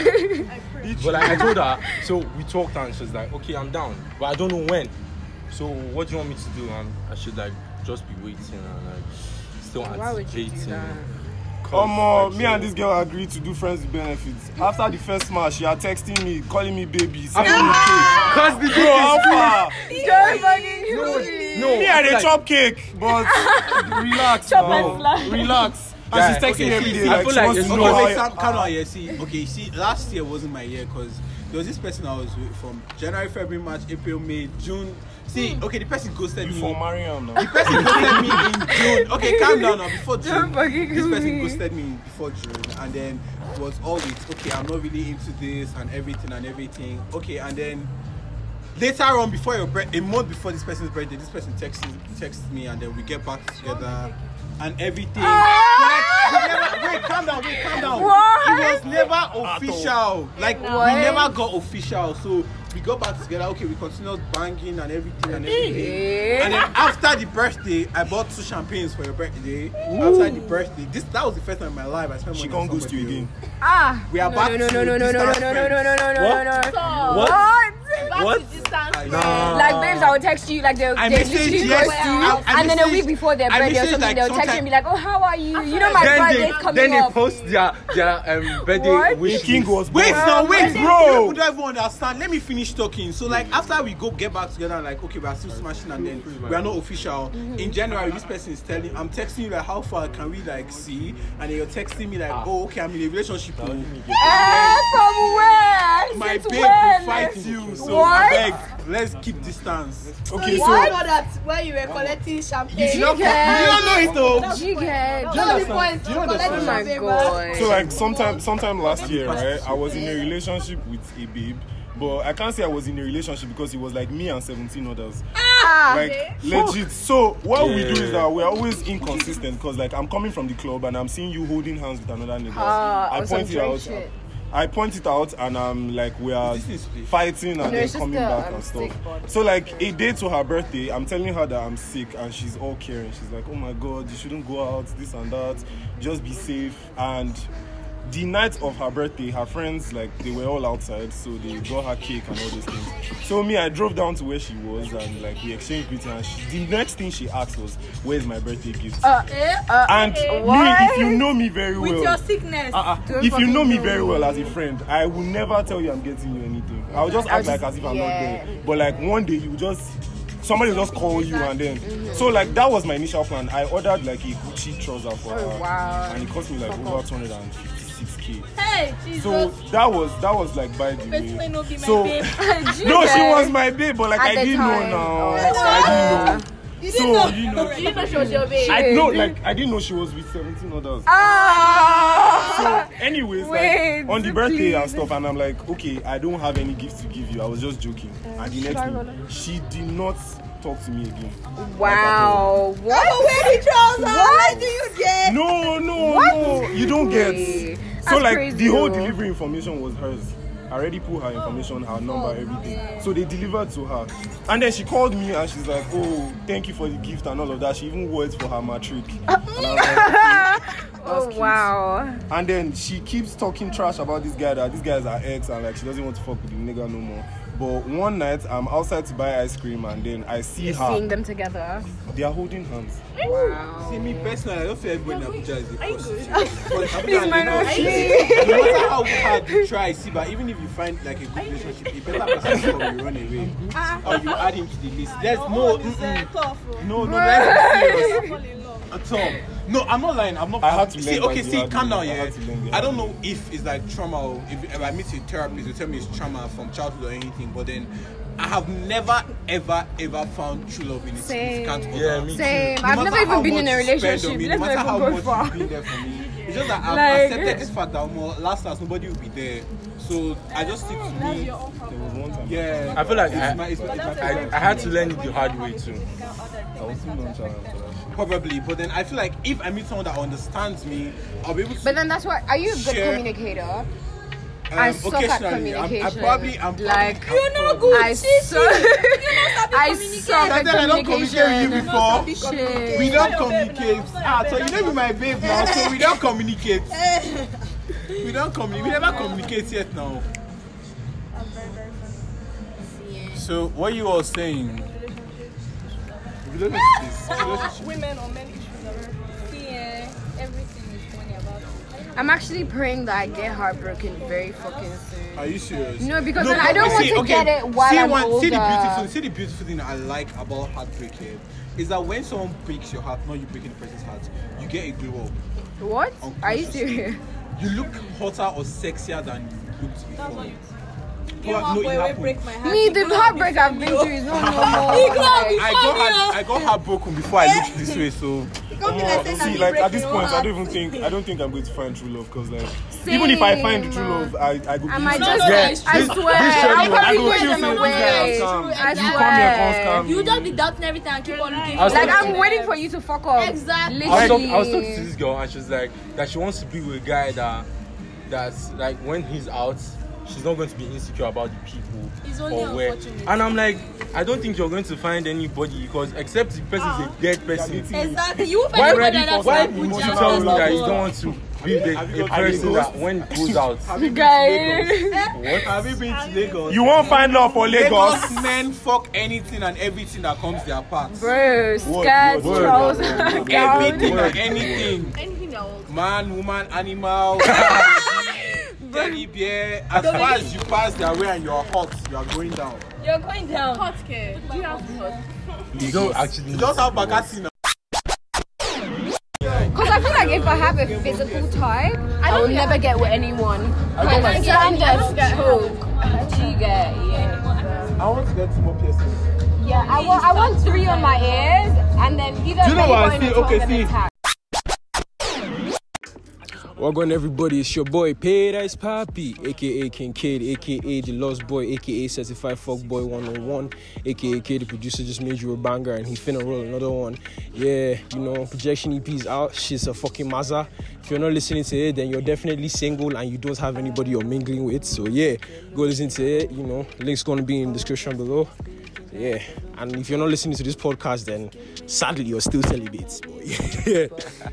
But like I told her, so we talked and she's like, okay, I'm down, but I don't know when. So what do you want me to do? And I should like just be waiting and like still Why would you do anticipating. that? Come on, me and this girl agreed to do friends with benefits. After the first match, she had texting me, calling me baby, sending me cake. Cause the Bro, how far? Don't fucking kill me. No, Me and they chop cake, but relax, Chop now. and slide. Relax. And Guy, she's texting me okay, every see, day. I Like, feel she like wants it's to not- know Okay, wait, how. Sam, calm down here. See, okay, see, last year wasn't my year because there was this person I was with from January, February, March, April, May, June. See, okay, the person ghosted You me. for Mariam now. The person ghosted me in June. Okay, calm down now. Before June, Don't fucking this kill person me. ghosted me before June, and then was always okay. I'm not really into this and everything and everything. Okay, and then later on, before your birth, a month before this person's birthday, this person texts texts me, and then we get back together and everything. Like, we never, wait, calm down, wait, calm down. What? It was never official. Like What? we never got official. So we got back together. Okay, we continued banging and everything and everything. Eh? And then after the birthday, I bought two champagnes for your birthday. After the birthday, this that was the first time in my life I spent money. She on can't ghost you somebody. again. Ah. We are no, back no, no, to no, no, no, no, no, distance no, no, no, no, no, no, no, no. So, What? What? back What? to distance friends. Nah. Like babes, I would text you like they I they messaged literally yes, ghost you, I- I and then a messaged- week before their I birthday or messaged, something, like, they'll text you sometime- and be like, oh, how are you? You know my Then birthday's they, coming then they up. post their their um, birthday What? wish King list. was Wait, born. no, wait, Bro. bro. People don't even understand. Let me finish talking. So, like, after we go get back together, and like, okay, we are still smashing, and then we are not official. In January, this person is telling, I'm texting you like, how far can we like see? And then you're texting me like, oh, okay, I'm in a relationship. oh. Eh, from where? My Since babe when? will fight you. So, What? I beg, let's keep distance. Okay, You so know that when you were collecting champagne. You don't, you don't know it though. Jighead. That was the point. Do you understand? Oh my champagne, god. So like sometime sometime last year, right? I was in a relationship with a babe, but I can't say I was in a relationship because it was like me and seventeen others. Ah. Like legit. So what we do Yeah. is that we're always inconsistent because like I'm coming from the club and I'm seeing you holding hands with another nigga. Ah, I on some point it Drake out. shit. I point it out and I'm like we are This is split. fighting and No, then it's just coming the, back um, and sick stuff. body. So like a day to her birthday, I'm telling her that I'm sick and she's all caring. She's like, oh my god, you shouldn't go out, this and that. Just be safe. And the night of her birthday, her friends, like, they were all outside, so they brought her cake and all those things. So me, I drove down to where she was, and like we exchanged greetings. And she, the next thing she asked was, "Where's my birthday gift?" Uh, Eh? uh, and what? me, if you know me very With well, your sickness. uh-uh, Don't if you know me fucking very know. well as a friend, I will never tell you I'm getting you anything. I'll just I'll act like just- as if I'm yeah. not there. But like one day you just somebody will just call you and then so like that was my initial plan. I ordered like a Gucci trouser for Oh, her, wow. and it cost me like over two hundred fifty-six k. Hey, Jesus. So that was that was like by the First may way. not be my So babe. no, she was my babe, but like At I the didn't time. know now. Oh, I didn't know. You So didn't know. you know, You didn't know she was your babe. I know like I didn't know she was with seventeen others. Ah. So, anyways, Wait, like on the birthday and please. stuff, and I'm like, okay, I don't have any gifts to give you. I was just joking. and the should next I thing, roll it? she did not talk to me again. Wow. Oh, What? wear the trouser. Why do you get? No, no, What? no, you don't get. Hey, So that's like crazy, the whole though. delivery information was hers. I already put her information, her number, everything. So they delivered to her. And then she called me and she's like, oh, thank you for the gift and all of that. She even wore it for her matric. And I was like, Oh cute. wow. and then she keeps talking trash about this guy, that this guy's her ex and like she doesn't want to fuck with the nigga no more. But one night I'm outside to buy ice cream and then I see You're her. seeing them together. They are holding hands. Wow. See, me personally, I don't feel everybody in Abuja is a prostitute. But Abuja Please, and my Lagos, nose. no matter how hard you try, see, but even if you find like a good relationship, a better person will you run away or you add him to the list. There's no, mm-mm. no, no, let's be serious. At all. No, I'm not lying. I'm not. I had to see. learn Okay, that the see, hard calm way. down, I yeah. had to learn the I hard don't way. know if it's like trauma or if, if I meet a therapist, they tell me it's trauma from childhood or anything. But then, I have never, ever, ever found true love in a Same. significant other. Yeah, me too. Same. No I've matter never how even been in much a you spend relationship. on me, Let's no not matter how even go much far. you've been there for me. It's just that I've Like- accepted this fact that more last last nobody will be there. So I just stick to me. There was one time. Yeah. I feel like it's I- my, it's my, it's my I, I had to learn it the hard way too. I was too nonchalant for that shit. Probably, but then I feel like if I meet someone that understands me, I'll be able to. But then that's why. Are you a good Share. communicator? I suck at occasionally, I'm, communication. I'm probably, I'm probably, Like, I'm You're not probably- good. I Shishi. suck. I suck at That I don't communicate with you communication. before. Shit. We don't communicate. Ah, so you know be my babe now, so we don't communicate. We don't communicate. We never communicate yet now. So what you all saying? Relationships, relationships. Women or men issues are very Yeah, everything is funny about it. I'm actually praying that I get heartbroken very fucking soon. Are you serious? No, because No, then I don't but want see, to okay, get it while see I'm one, older. See the beautiful, see the beautiful thing I like about heartbreaking is that when someone breaks your heart, not you breaking the person's heart, you get a glow up. What? Are you Unconsciously. serious? You look hotter or sexier than you looked before. That's what you Well, no, boy, it we happened. break my heart. Me, You the gonna heartbreak be I've been funny, through is not normal. I Like, got heart, I got heartbroken before I looked this way, so See, like at this point, I don't even think I don't think I'm going to find true love because, like, even if I find the true love, I I go. I might easy. just, Yes, I this- swear, this schedule, I'll I probably go push feel them say, away. this guy calm. I You come here, come swear. scam You me. just be doubting everything and keep on looking. I was Like, talking I'm waiting for you to fuck off. Exactly. I was, talk, Literally. I was talking to this girl and she's like that she wants to be with a guy that that's like when he's out, she's not going to be insecure about the people It's only or where. unfortunate. And I'm like, I don't think you're going to find anybody because except the person is a dead person. Exactly. You will Why find ready another for why person would who you just tell me does that you not don't work. want to be the, Have you a got- have you person ghost? that when it goes out? have you been Guys. to Lagos? Have you been to Lagos? You won't find love for Lagos. Lagos men fuck anything and everything that comes their path. Bro, skirts, word, trolls, Everything gowns. and anything. Anything else. Man, woman, animal, teddy bear. As far as you pass their way and you're hot, you are going down. You're going down. Hot care. Do you have hot? You don't actually. You just have Bagatti now. Because I feel like if I have a physical type, I will never get with anyone. Because I standard choke. Do you get? Yeah. I want to get two more piercings. Yeah, I want, I want three on my ears and then either Do you know belly what I button see? or Okay, top see. and attack. What's going on, everybody? It's your boy Paradise Papi, aka Kincaid, aka the Lost Boy, aka Certified Fuck Boy one oh one, aka K, the producer just made you a banger and he's finna roll another one. Yeah, you know, Projection E P is out. She's a fucking Mazza. If you're not listening to it, then you're definitely single and you don't have anybody you're mingling with. So yeah, go listen to it. You know, link's gonna be in the description below. Yeah, and if you're not listening to this podcast, then sadly you're still celibate. But yeah.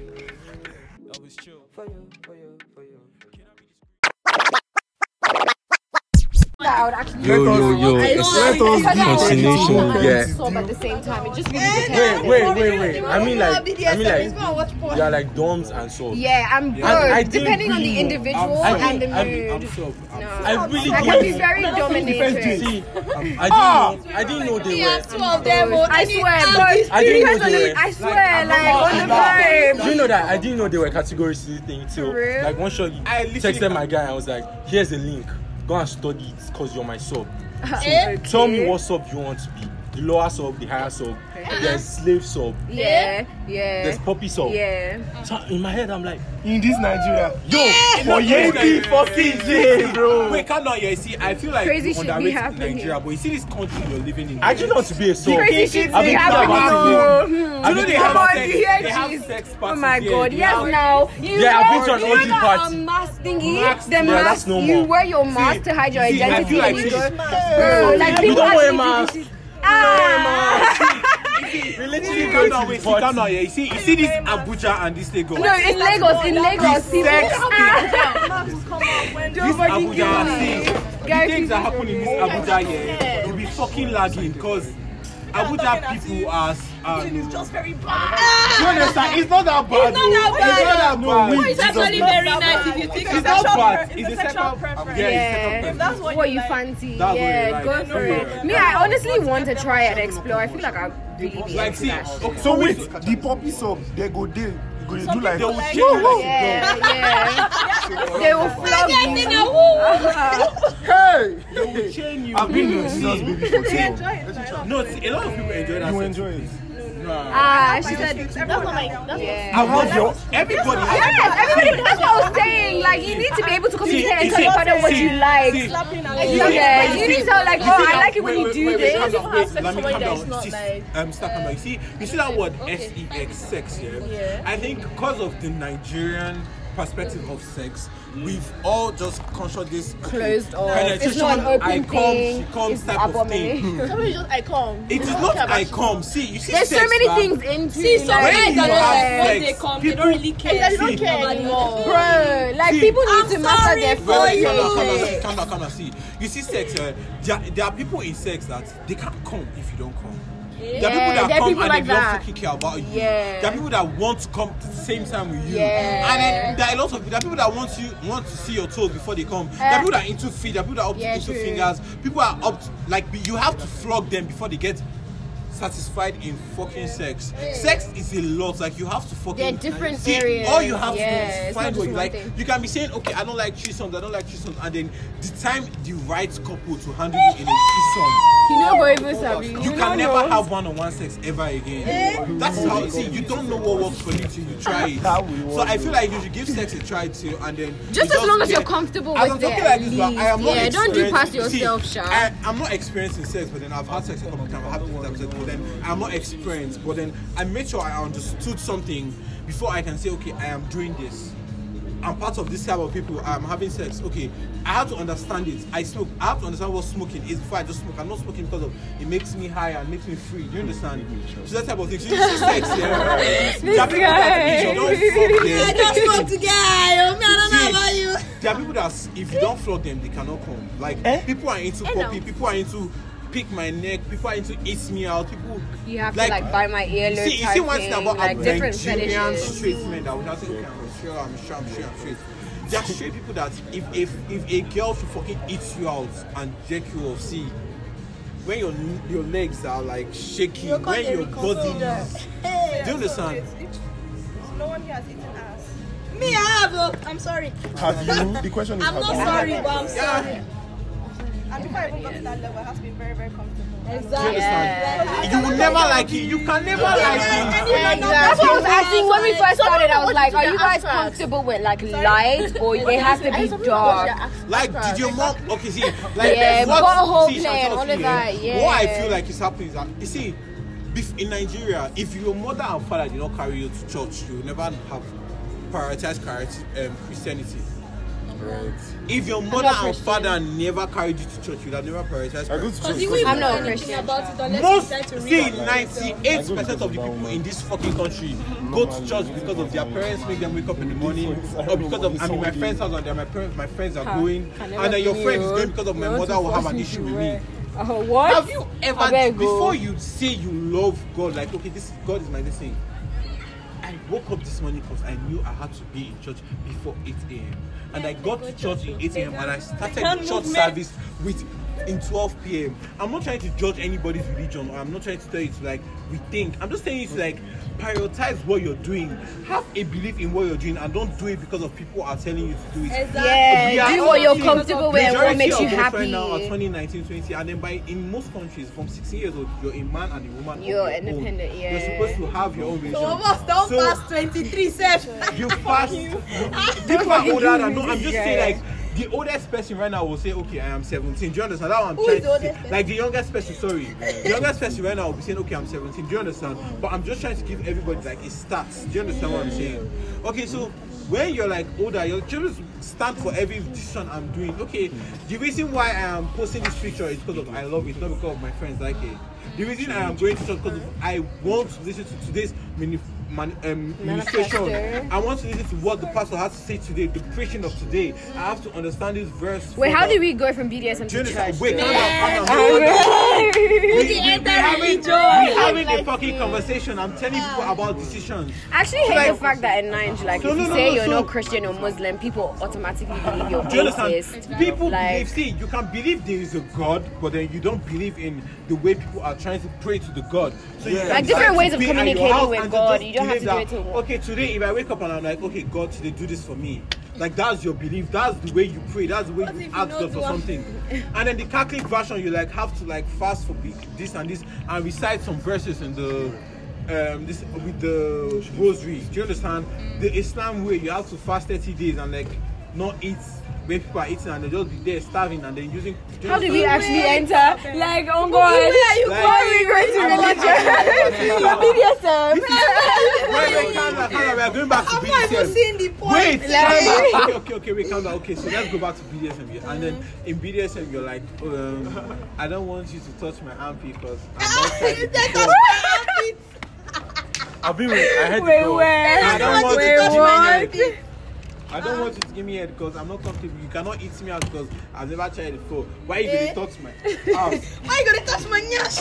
I would actually Yo, yo, yo. Let us Continuation, yeah. sob at the same time. It just really depends. Wait, wait, wait, wait. I mean, like, I mean, like, they are like doms and so. Yeah, I'm good. I didn't Depending on the really- individual I and the didn't- I mood. I'm so. I'm No. I really I can be didn't. very dominated. See, I didn't know. I didn't know they were. Two of them. I swear, but I didn't know depends on they the, were. I swear, like, on the vibe. Do you know that I didn't know they were category C thing till For real? like one shot I literally texted my guy and I was like, here's a link, go and study it because you're my sub. Okay. Tell me what sub you want to be. The lower sub, the higher sub. There's slave sub. Yeah, There's yeah, puppy sub. yeah. So in my head I'm like, In this Nigeria, yo, for Yankee fucking J, bro. Wait, calm down here. See, I feel like Crazy you shit be underrate happening Nigeria, here. but you see this country you're living in. I just want to be a sub. Crazy shit I've be been happening. thinking about Oh, it. hmm. Do you know they Come have on, sex? you hear They have cheese? sex Oh parties my here. god, They yes have- now. You Yeah, know, I've been to an you O G know that, party. um, mask thingy, Mask, the yeah, mask, that's normal. you wear your mask to hide your see, I identity feel like and you this- go, bro, like You people don't wear actually mask. do this. Ah! We literally See, go calm down, to wait, the see, calm party. down here. You see, you see this Abuja and this Lagos. No, in Lagos, in Lagos, people. sex Ah, This nobody Abuja, give see, me. the Guys, things that happen in this Abuja here, you'll be fucking lagging because Abuja people are. are It's just very bad. you understand? It's not that bad. It's not that though. bad. It's not that bad. Oh, it's actually very nice if you think It's about not bad. It's It's a a sexual second preference. Yeah, Yeah. it's a second That's what, what you you like. fancy? That's what Yeah, you like. go for it. Me, I honestly want to try and explore. I feel like I really be Like, into see, that shit. okay, so wait, the puppy sub, they go there, you go dey do like. they will change you like Yeah, yeah. They will flog you. Hey, they will chain you. I've been with See, Jesus baby for too long. No, see, a lot of people enjoy that. You sex. enjoy it. Ah, she said, That's not like that's yeah. I want your everybody. Yes, everybody, that's what I was saying. Like, you need to be able to communicate and tell your partner what you like. See, slapping and Yeah, you need to tell, like, oh, I like it when you do wait, this. wait, calm down, wait, sex let me with calm somebody down. that's not See, like- um, start calm down. You see, you see that word S E X, sex, yeah? Yeah. I think because of the Nigerian perspective of sex, we've all just conjured this Closed off. penetration, It's not an open I come, thing. she comes It's type of thing. abomination. Somebody just I come. It is not I come. See, you see, There's sex, so many man. things into See, some like, guys you are have like, once sex, they come, they people- don't really care. Exactly, they don't See, care nobody anymore. else. bro, like See, people need I'm to master sorry their for Wait, wait, you. calm down, calm down, feelings. see, calm down, calm down. See, you see, sex. Uh, there, there are people in sex that they can't come if you don't come. There are Yeah, people that there are come people and like they don't that. fucking care about you. Yeah. There are people that want to come to the same time with you. Yeah. And then there are a lot of there are people that want you want to see your toes before they come. there Uh, are people that are into feet. There are people that are up yeah, to into true. fingers. People are up to, like you have to flog them before they get satisfied in fucking sex. Sex is a lot. Like you have to fucking. There are different see, areas. All you have Yeah, to do it's is not find just what you one like. thing. You can be saying, okay, I don't like threesomes, I don't like threesomes, and then the time the right couple to handle you in a threesome. You know, go even sabi. You can never have one-on-one sex ever again. That's how. See, you don't know what works for you till you try it. So I feel like you should give sex a try too, and then Just you as long as get- you're comfortable As with I'm it, talking at like this, but I am not least. Yeah, don't do past experienced- yourself, see, Sha. I, I'm not experienced in sex, but then I've had sex a couple of times. I have different types of sex, but then I'm not experienced. But then I made sure I understood something before I can say, okay, I am doing this. I'm part of this type of people. I'm having sex. Okay, I have to understand it. I smoke. I have to understand what smoking is before I just smoke. I'm not smoking because of it makes me high and makes me free. Do you understand? So that type of thing. So you see sex, yeah. There are people that if you don't flog them, I just want to get high. Oh, me, I don't know about you. there are people that if you don't flog them, they cannot come. Like people are into puppy. People are into pick my neck. People are into eat me out. People You have to like buy my earlobe see, you type see one thing thing, about like a different Nigerian fetishes. straight men that would have said, okay, I'm sure, I'm sure, I'm sure, I'm straight. There are straight people that if if if a girl should fucking eat you out and jerk you off, see, when your your legs are like shaking, You can't when your reconsider. body is, do you understand? No one here has eaten ass. Me, I have. Oh, I'm sorry. Have you? The question is, I'm have not you? sorry, but I'm sorry. Yeah. And before I even got to that level, I have to be very, very comfortable. Do you Exactly. understand? You will never like it. You can never like it. Exactly. That's what I was asking when we first started. I was like, are you guys comfortable with like light or it has to be dark? Like, did your mom? Okay, see, like, Yeah, we what- got a whole see, plan, Chantal, all see, of that, What I yeah. feel like is happening is that you see, bef- in Nigeria, if your mother and father did not carry you to church, you will never have prioritized Christ- um, Christianity. Right. If your mother and father never carried you to church, you would have never prioritized I go Christ. to church. Because you because will I'm know not a anything Christian. about it unless Most, you try to read see, about it. ninety-eight percent of the people in this fucking country go to church because of their parents make them wake up in the morning, or because of I'm in my friend's house and they're my parents, my friends are going, and then your friend is going because of my mother will have an issue with me. Oh, what? Have you ever, Abeg, go. before you say you love God, like okay, this God is my this thing. I woke up this morning because I knew I had to be in church before eight a.m. And I got to church in eight a.m. and I started the church service with in twelve p.m. I'm not trying to judge anybody's religion, or I'm not trying to tell you to like rethink. I'm just telling you to like prioritize what you're doing. Have a belief in what you're doing and don't do it because of people are telling you to do it. Yeah, We are do what you're seeing comfortable with and what majority makes you of us happy. right now are twenty, nineteen, twenty, and then by in most countries from sixteen years old, you're a man and a woman. of You're your own. independent, yeah. You're supposed to have your own religion. Some of us don't So- pass twenty-three, Seth. You fast. People are older than no. I'm just saying like. The oldest person right now will say, okay, I am seventeen. Do you understand? That's what I'm Who trying is to the say. oldest person? Like the youngest person, sorry. The youngest person right now will be saying, okay, I'm seventeen. Do you understand? But I'm just trying to give everybody like a start. Do you understand what I'm saying? Okay, so when you're like older, your children stand for every decision I'm doing. Okay, the reason why I am posting this picture is because of I love it, not because of my friends like it. The reason I am going to church because of I want to listen to today's mini, man, um, ministration. Manifesto. I want to listen to what the pastor has to say today, the preaching of today. I have to understand this verse. Wait, how further. did we go from B D S M Do you to understand? church? Wait, calm down, calm down. We, we, we having, we having a fucking conversation. I'm telling people about decisions. I actually hate Like- the fact that in Nigeria, like, No, if no, you no, say no, you're so- not Christian or Muslim, people automatically believe you're Do you understand? atheist. People Like- believe, see, you can believe there is a God, but then you don't believe in the way people are trying to pray to the God. So you can Like different decide ways to of be at your communicating house with and God. just You don't have to believe do it that, to- okay, today if I wake up and I'm like, okay, God, today do this for me. Like that's your belief. That's the way you pray. That's the way What you if you ask don't God for do something. And then the Catholic version, you like have to like fast for be- this and this and recite some verses in the um this with the rosary. Do you understand? The Islam way, you have to fast thirty days and like not eat when people are eating and they just be there starving and then using. How did we actually enter? Like, oh God, where are we going to religion? B D S M. Wait, wait, calm down, calm down. We are going back to I'm B D not S even M. seeing the point. Wait, Like- calm down. okay, okay, okay, wait, calm down. Okay, so let's go back to B D S M here. And then in B D S M, you're like, um, I don't want you to touch my armpit because I'm not trying to Touch before. my armpit. I've been with, I had Wait, to go. where? I don't want Wait, you to touch my what? head. I don't want you to give me head because I'm not comfortable. You cannot eat me out because I've never tried it before. Why are you Eh? going to touch my ass? Why you gonna touch my nyash?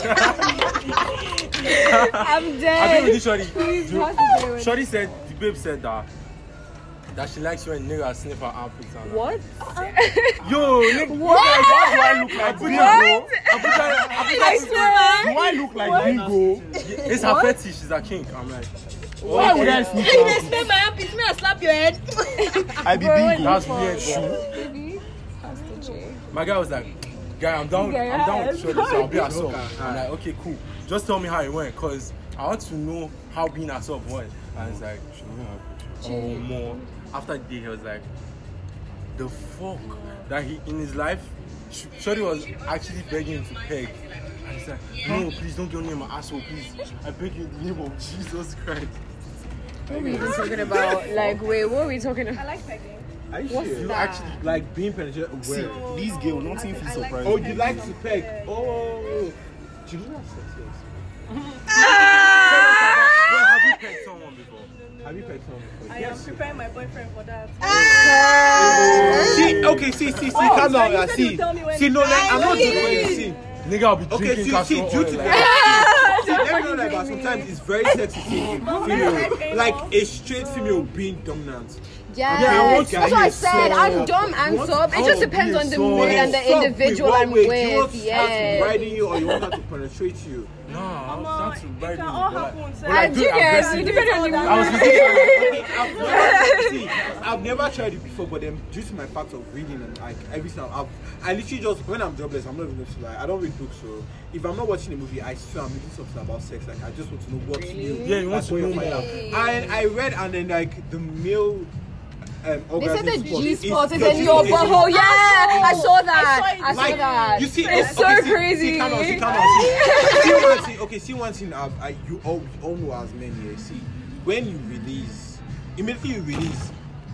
I'm I've been with dead. this shorty. Please, You- pass it away. Shorty said, the babe said that that she likes when niggas sniff her armpits. and- What? Yo, nigga, What? why do I look like bingo? What? I I swear. Do I look like bingo? It's her fetish, she's a kink. I'm like, Why would I sneak You out? dey smell my armpit, me I slap your head. I be Bro, bingo. that's weird, bro. Baby, Pastor J. My guy was like, guy, I'm down, Okay, I'm down yeah. with shorty, so I'll be a sub. Okay, I'm like, okay, cool. Just tell me how it went, cause I want to know how being a sub was. And it's like, oh, more. After the day, he was like, the fuck that he in his life, Sh- Shorty was actually begging him to peg. And he's like, no, please don't get near my asshole, please. I beg you in the name of Jesus Christ. What are we even talking about? Like, wait, what are we talking I about? like pegging. Are you What's sure? that? Actually, like being penetrated See, where? these girls, nothing I feels like surprising. Oh, you like to peg? Oh, do you have sex? Yes. Wait, have you pegged someone before? Have you pegged someone before? I am preparing my boyfriend for that. See, okay, see, see, see, calm down. you uh, said see, you tell me when see, no, it's like, I'm not time. joking. here, See, Nigga, I'll be okay, drinking see, castor see, due oil. to like- that, see, let me know that, but sometimes it's very sexy seeing a female, like a straight female being dominant. Yeah, Okay, what that's guy what I is said. so- I'm dumb and What? sob. It Oh, just depends be on the so- mood and the So, individual wait, I'm wait, do you want with. her to Yeah. ride you or you want her to penetrate you? No, I Come was on, not to it ride can me, all but like- happen, but sir. like I do do get aggressive. it depends on the I was mood. Okay, I've never, see, I've never tried it before, but then due to my fact of reading and like everything, I've, I literally just when I'm jobless, I'm not even going to lie. I don't read books, so if I'm not watching a movie, I swear I'm reading something about sex. Like I just want to know what's new. Yeah, you want Like, to what know you find more. out. And I read, and then like the male. Um, They said the orgasm G is- spot is the in G your spot is- butthole. Yeah, I saw that. I saw Like, that. you see, It's okay, so see, crazy. See, calm down, see, calm down, see. See one thing, okay, see one thing. I've, I, you all, you all know as men here. See, when you release, immediately you release.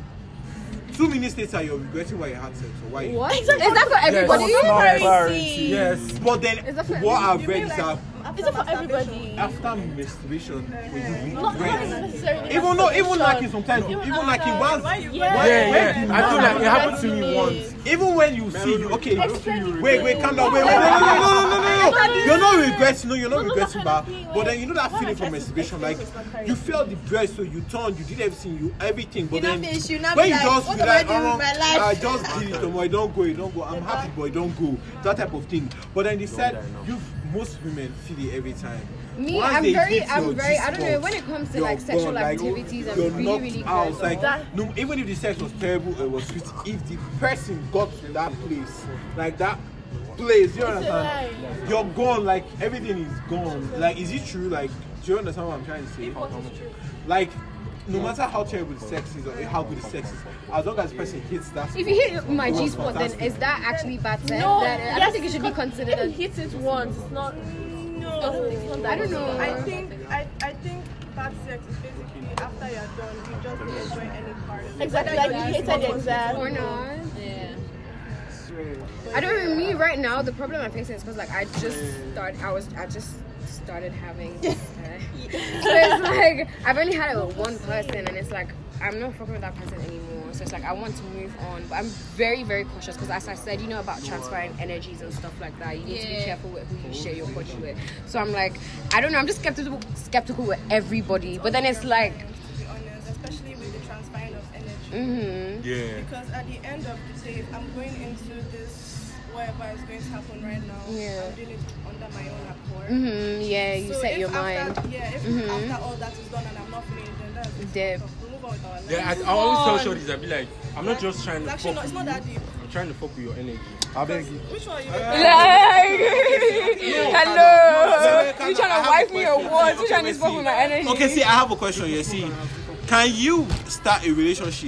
Two minutes later, you're regretting why you had sex or why. You, What? Is that for everybody? Yes, small Very clarity. deep. Yes. But then, Is that for what I've You read mean is like that after Is it for everybody? after masturbation, when you Not regret, necessarily. even though, even masturbation. like sometimes, even like it was. Why you Yeah. Yeah, when yeah. you I feel like it happened to Exactly. me once. Even when you see, you, okay, Explain wait, wait, calm down, wait, wait, no, no, no, no, no, no, no, no, you're not regretting, no, you're not regretting, but, but then you know that feeling from masturbation, like, you felt the breast, so you turned, you did everything, you, everything, but You not then, finish, you not when be you like, just what be am I like, doing with oh, my life? I just did it, boy, don't go, don't go, I'm happy, boy, don't go, that type of thing, but then they said, you, most women feel it every time. Me, Once I'm they very, hit I'm your very, I don't know, G-spot, when it comes to you're like sexual gone, like, activities, I'm you're really, knocked really out. good. Like, That- no, even if the sex was terrible, it was sweet. If the person got to that place, like that place, you understand? You're gone. Like everything is gone. Like, is it true? Like, do you understand what I'm trying to say? Like, no matter how terrible the sex is or how good the sex is, as long as the person hits that spot, If you hit my it was G spot, then fantastic. is that actually bad sex? No, That- I yes, don't think it should be because considered if as. it hits it once, it's not. No. It's not that I don't know. I think I, I think bad sex is basically after you're done, you just don't enjoy any part of it. Exactly, Whether like you use hated it the exam. Or not. Yeah. I don't know. Me right now, the problem I'm facing is because like I just started. I was. I just started having. Uh, so it's like I've only had it with one person, and it's like I'm not fucking with that person anymore. So it's like I want to move on, but I'm very, very cautious because, as I said, you know about transferring energies and stuff like that. You need to be Yeah. careful with who you share your body with. So I'm like, I don't know. I'm just skeptical, skeptical with everybody. But then it's like, to be honest, especially with the transferring of energy. mm-hmm. Yeah. Because at the end of the day, if I'm going into this, whatever is going to happen right now, Yeah. I'm doing it under my own accord. Mm-hmm. Yeah, you So set if your after, mind. Yeah, if Mhm. after all that is done and I'm not feeling it, then that's it. Dip. We'll move on with our life. Yeah, I, I always tell shorties, I be like, I'm not just trying It's to actually fuck not, it's with not you. that deep. I'm trying to fuck with your energy. I beg you. Which one are you Like, hello. You trying to I have wife a me or question. what? You Okay, trying to wait, smoke see. with my energy? Okay, see, I have a question here. See, can you start a relationship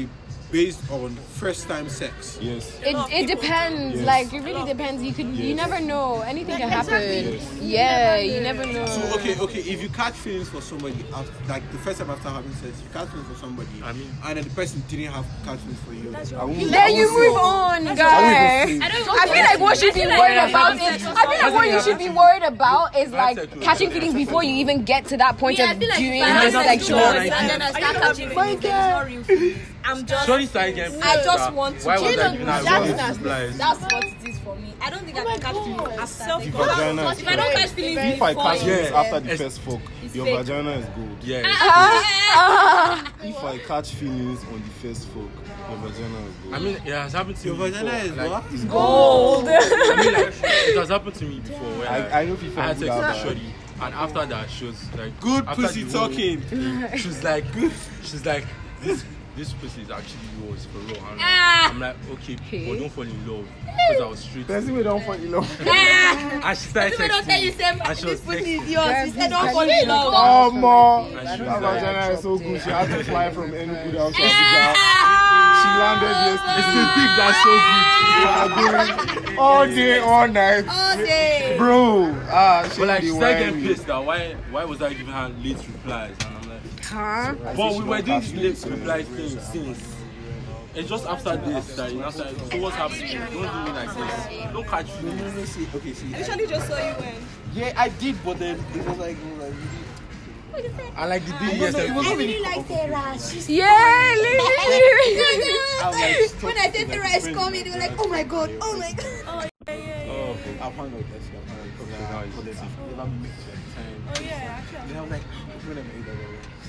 based on first time sex? Yes. It, it depends. Yes. Like it really depends. You could you Yes. never know. Anything can happen. Yeah, you never know. So okay, okay, if you catch feelings for somebody after, like the first time after having sex, you catch feelings for somebody, I mean- and then the person didn't have catch feelings for you. I won't- Then I you won't move say- on, I guys. won't I say- don't I feel like what you should be worried about is I feel like what you should be worried about is like That's it. catching feelings before you even get to that point Yeah, I of feel like doing if I have the sex sexual. once and then I start catching feelings, then it's not real feelings. I'm just. Shorty started getting I pissed just that- want to. Why Do was you I know, giving her that's, rose that's, replies? that's what it is for me. I don't think I can catch feelings after. The Because vagina is if I don't catch feelings If I before catch you, feelings Yeah. after the It's- first fuck, your fake. vagina is gold. Yeah. If I catch feelings on the first fuck, your vagina is gold. I mean, it has happened to Your me vagina before. is like, what? Gold. I mean, like, it has happened to me before. Where, I- like, I know people I had do sex that, with but- Shorty, and after that, she was like, Good after pussy the whole talking. thing, She's like, she's like, this, this pussy is actually yours for real. And Ah. I'm like, okay, but don't fall in love because I was straight. Person we don't fall in love. And she started people don't tell you texting. same. And she This was pussy is texting. yours. She said don't fall in love. Oh, more. And That she was like, vagina is so good. She had to fly from Enugu down to Abuja. She landed It's yesterday. the dick that's so good. All day, all night. All day. Bro. Ah, she But like, be she started getting whining. pissed that why, why was I giving her late replies? And I'm like, Huh? but we she were don't doing catch this late feelings. replies thing since. It's just after this that you know, started, so what's happening? Don't do me like this. Don't catch No, me. no, no, see, okay, see. I literally just saw you when. Yeah, I did, but then it was like, it was like I like the day yesterday. I really like Sarah. She's Yeah, literally. when I said Sarah is coming, they were like, oh my god, oh my god. Oh yeah, yeah, yeah. Oh, I'll find out that shit. I'll find out Okay, now it's- because I've never met you at the time. Oh yeah, actually. Then I was like, when I made that,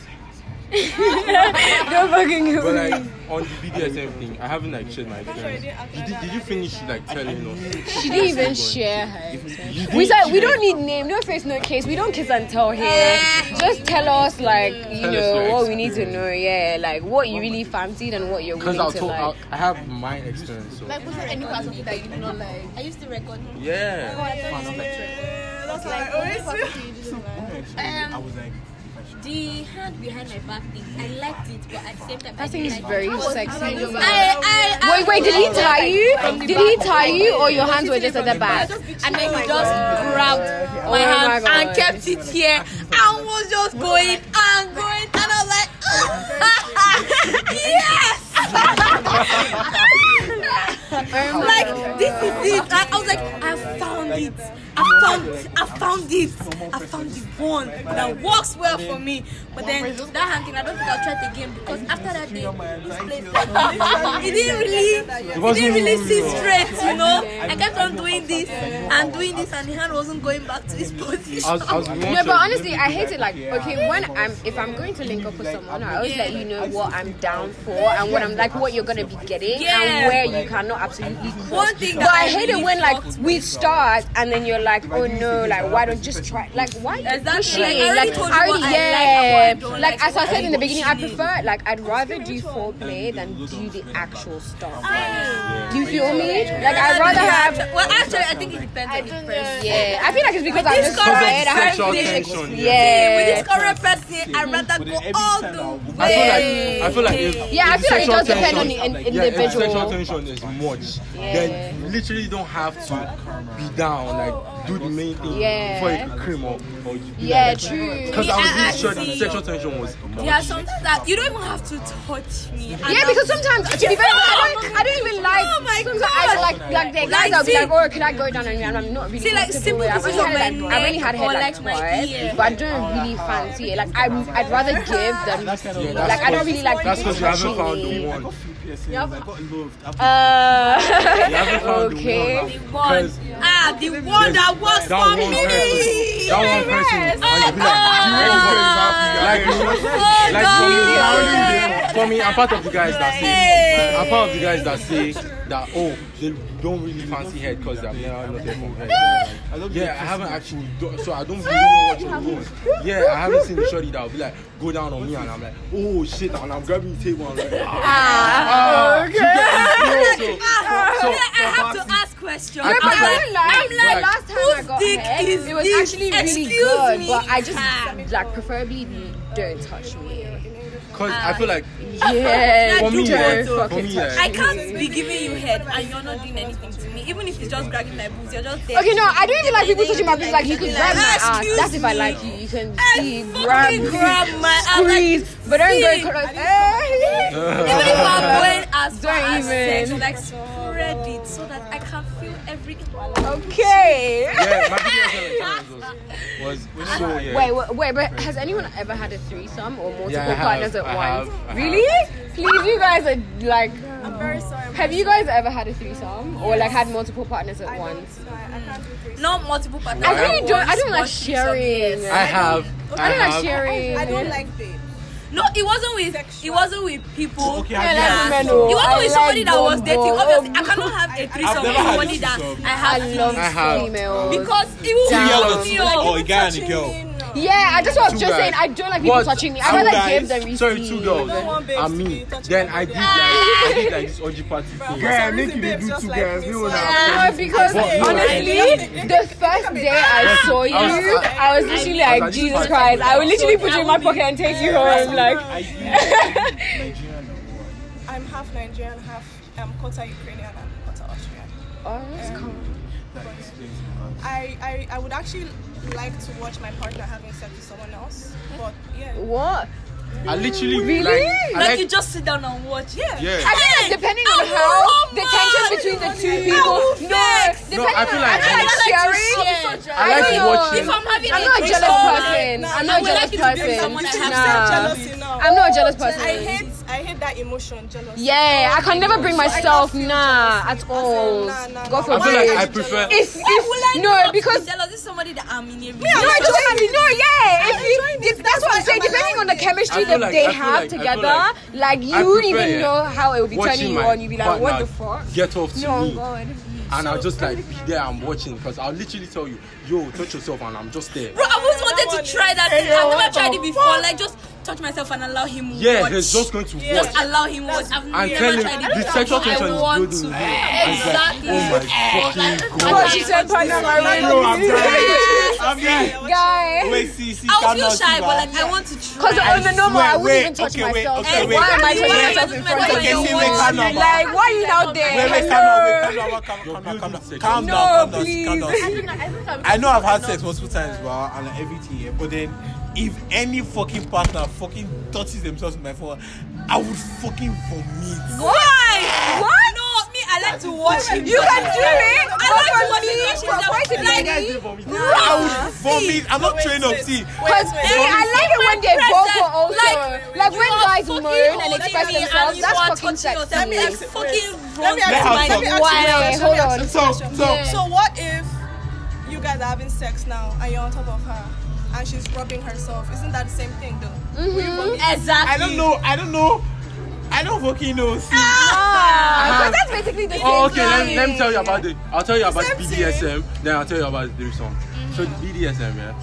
Don't fucking but go. like on the B D S M thing, I haven't like shared my That's why I experience. didn't act Did, like you- that. did you finish like telling us? She didn't even share her. We said we don't need name, no face, no case. We don't kiss and tell here. Just tell us like you Tell us know your what we need to experience. know. Yeah, like what you really fancied and what you're Because willing I'll to talk. like. I'll, I have my experience. So Like, was there any part of it that you did not like? I used to record. yeah. Yeah, that's what I always say. I Um, was like, the hand behind my back thing, I liked it, but at the same time, I That thing didn't is like very it. sexy. I, I, I, Wait, wait, did he tie you? Did he tie you or your hands were just at the back? And then he just grabbed Oh my my hand God. and kept it here and was just going and going, and I was like, yes! Like, this is it. I, I was like, I found it. I found it. I found it. I found the one that works well for me. But then that hand thing, I don't think I'll try it again because after that day, this place, it didn't really, it didn't really sit straight, you know. I kept on doing this and doing this, and the hand wasn't going back to its position. I was, I was No, but honestly, I hate it. Like, okay, when I'm, if I'm going to link up with someone, I always let you know what I'm down for and what I'm like, what you're gonna be getting, Yeah. and where you cannot absolutely cross. One thing But that I I hate it really when like fucked we start and then you're like, oh no, like why don't just try? Like why you Exactly. pushing? Like, I already Like told you I what already, I yeah. like and what I don't Like like, as I so said in the why beginning, I pushing it? prefer like I'd rather do foreplay than do the actual stuff. Do you feel me? Like I'd rather have. Well, actually, I think it depends on the person. Yeah, I feel like it's because I'm this just so current scared. I have sexual to tension, yeah. With this current person, I'd rather go all the I feel way. like I feel like if Yeah, I if the feel like it does sexual depend on tension- the in- yeah, if the sexual individual. tension is much, Yeah. then you literally don't have to be down, like do the main thing Yeah. before you can cream up or you be Yeah, like, true. because I was Yeah, really sure that the see. sexual tension was much. There are sometimes that you don't even have to touch me. And Yeah, I'm- because sometimes to be very honest, I don't, I don't even like. Oh my sometimes I God. like like the guys. Like, I'll be see- like, oh, can I go down on you? And I'm not really See, like, comfortable simple with it. I've pieces only of had my like, I've only neck had or head like like my twice, ear. but I don't really fancy it. Like I'm, I'd rather give them. Yeah, that's Like I don't really like That's people because you haven't touching found me. the I one. got few piercings, I got loved. I Uh, You haven't found okay. the The one. one, Because ah, the one that works that for one me. person, that one person, and you be Ah. like, like, Oh, like for me, God. for me, I'm part of the guys that say, I'm part of the guys that say that oh, they don't really fancy head because they're never not there from head. Yeah, I haven't actually, do, so I don't really know what you're doing. Yeah, I haven't seen the shorty that will be like go down on me and I'm like, oh shit, and I'm grabbing the table and I'm like, ah, okay. So, so, I have to ask questions. I- No, but I- I won't lie. I'm like, the last time I whose got dick head, is it was this? actually really Excuse good. me. But I just Ah. like preferably don't touch me. Cause I feel like Yeah, for me, do yeah, both, for me, yeah. I can't be giving you head and you're not doing anything to me. Even if it's just grabbing my boobs, you're just there. Okay, no, I don't even like people touching my boobs. Like, you can grab my ass. Excuse That's if I me. like you. You can I see, fucking grab, grab my ass, like, squeeze, but don't go see. close. Eh. Even if I'm going as far Don't as sex, even. like spread it so that I can feel every. Okay. Yeah, my video was, was so yeah. Wait, wait, wait, but has anyone ever had a threesome or multiple Yeah, I have, partners at I once? have, I Really? Please, you guys are like. I'm very sorry. I'm Have you guys ever had a threesome or like had multiple partners at I once? don't, I, I can't do threesome. Not multiple partners. I really at don't. I once, don't like but threesome, sharing. yes. I have. I don't like have. sharing. I don't like dates. No, it wasn't with. It wasn't with people. Okay, I I've like never- women. It oh. wasn't I with somebody like that was dating. bumbo. Obviously, I cannot have a threesome with never had somebody that threesome. I I have love feelings I have. females. because it will Damn. fuck me up. Oh, a guy and a girl. Me, no. Yeah, I just was Two just guys. saying I don't like people What? touching me. I Two rather guys. give than receive. Sorry, two girls. I don't want babes And to me. be touching Then my I body. did like I did like this orgy party thing. Yeah, some make reason you babes do just two like girls. me, We so will I- Yeah, because But no, honestly, the first day I saw you, I was- I was literally I was like, like, Jesus this Christ, I would literally So put you in I my would pocket and take you home. Like, I use Nigerian or what? I'm half Nigerian, half um, quarter Ukrainian, and quarter Austrian. oh, that's cool. That explains a lot. I, I, I would actually like to watch my partner having sex with someone else, but yeah. What? I literally Really? like, I Like like you just sit down and watch. Yeah. yeah. I feel like depending on I how will the not. tension between the two I people. will No, vex. depending No, I feel on like- I feel like I like to sharing. share. I like don't know. watching. If I'm having I'm a not a jealous threesome, person. Nah, I'm nah, not a I would jealous like you to be with person. someone I have Nah. Jealousy now. I'm not a jealous person. I hate I hate that emotion, jealousy. Yeah, I can never bring myself, feel nah, jealousy. at all. Nah, nah, God nah. I feel like forbid. I prefer If, Why will I if, no, not because be jealous? This is somebody that I'm in a no, I just want to know, yeah. If you, if that's what I'm saying, depending on the chemistry I feel that like- they I feel have like- I feel together, like, you I wouldn't prefer, even yeah, know how it would be watching turning you my on. You'd be like, what the partner fuck? get off to No, me. God. And I'll just like be there and watching because I'll literally tell you, yo, touch yourself, and I'm just there. Bro, I've always wanted to try that thing. Hey, yo, I've what never tried the it before. Like, just touch myself and allow him Yeah, watch. he's just going to watch. Just allow him watch. I've And never tell him tried it the before. sexual tension I is want building to. in him. And it's like, Exactly. oh my fucking god. What she said, partner, my Bro, I'm really dying. I'm dying. guy. Wait, see, see, I'll calm feel down, shy, Siva. but like, I want to Because try. on the normal, I Wait, wouldn't even wait, touch okay, wait, myself. okay, And wait. why am I touching Wait, myself in wait, front wait, of wait, you? wait, wait, calm down, Like, why are you out there? Wait, wait, calm down, wait, calm down, calm down, calm down, calm down, calm No, down, calm down, please. calm down. I know I've had sex multiple times, but and like everything, yeah, but then if any fucking partner fucking touches themselves with my phone, I would fucking vomit. Why? What? No, me, I like to watch him. You can do it. I But like to for watch me, him touch for himself. quite a Like, lady, I would vomit. I'm not trained up, see. because wait, see, wait, I like it when they present. vocal also. Like, Like you when are guys fucking moan and holding express me themselves, and you that's are fucking touching sexy. yourself. me It ask- fucking Let runs me my ask- mind. let me ask you Why? a question. Hold Let me on. ask you So, a question. so, Yeah. So what if you guys are having sex now and you're on top of her and she's rubbing herself? Isn't that the same thing though? Exactly. I don't know. I don't know. I don't fucking know. See, Ah, because that's basically the same Oh, okay. Let, thing. let me tell you about the. I'll tell you about Same B D S M. Then I'll tell you about the threesome. So the B D S M, yeah.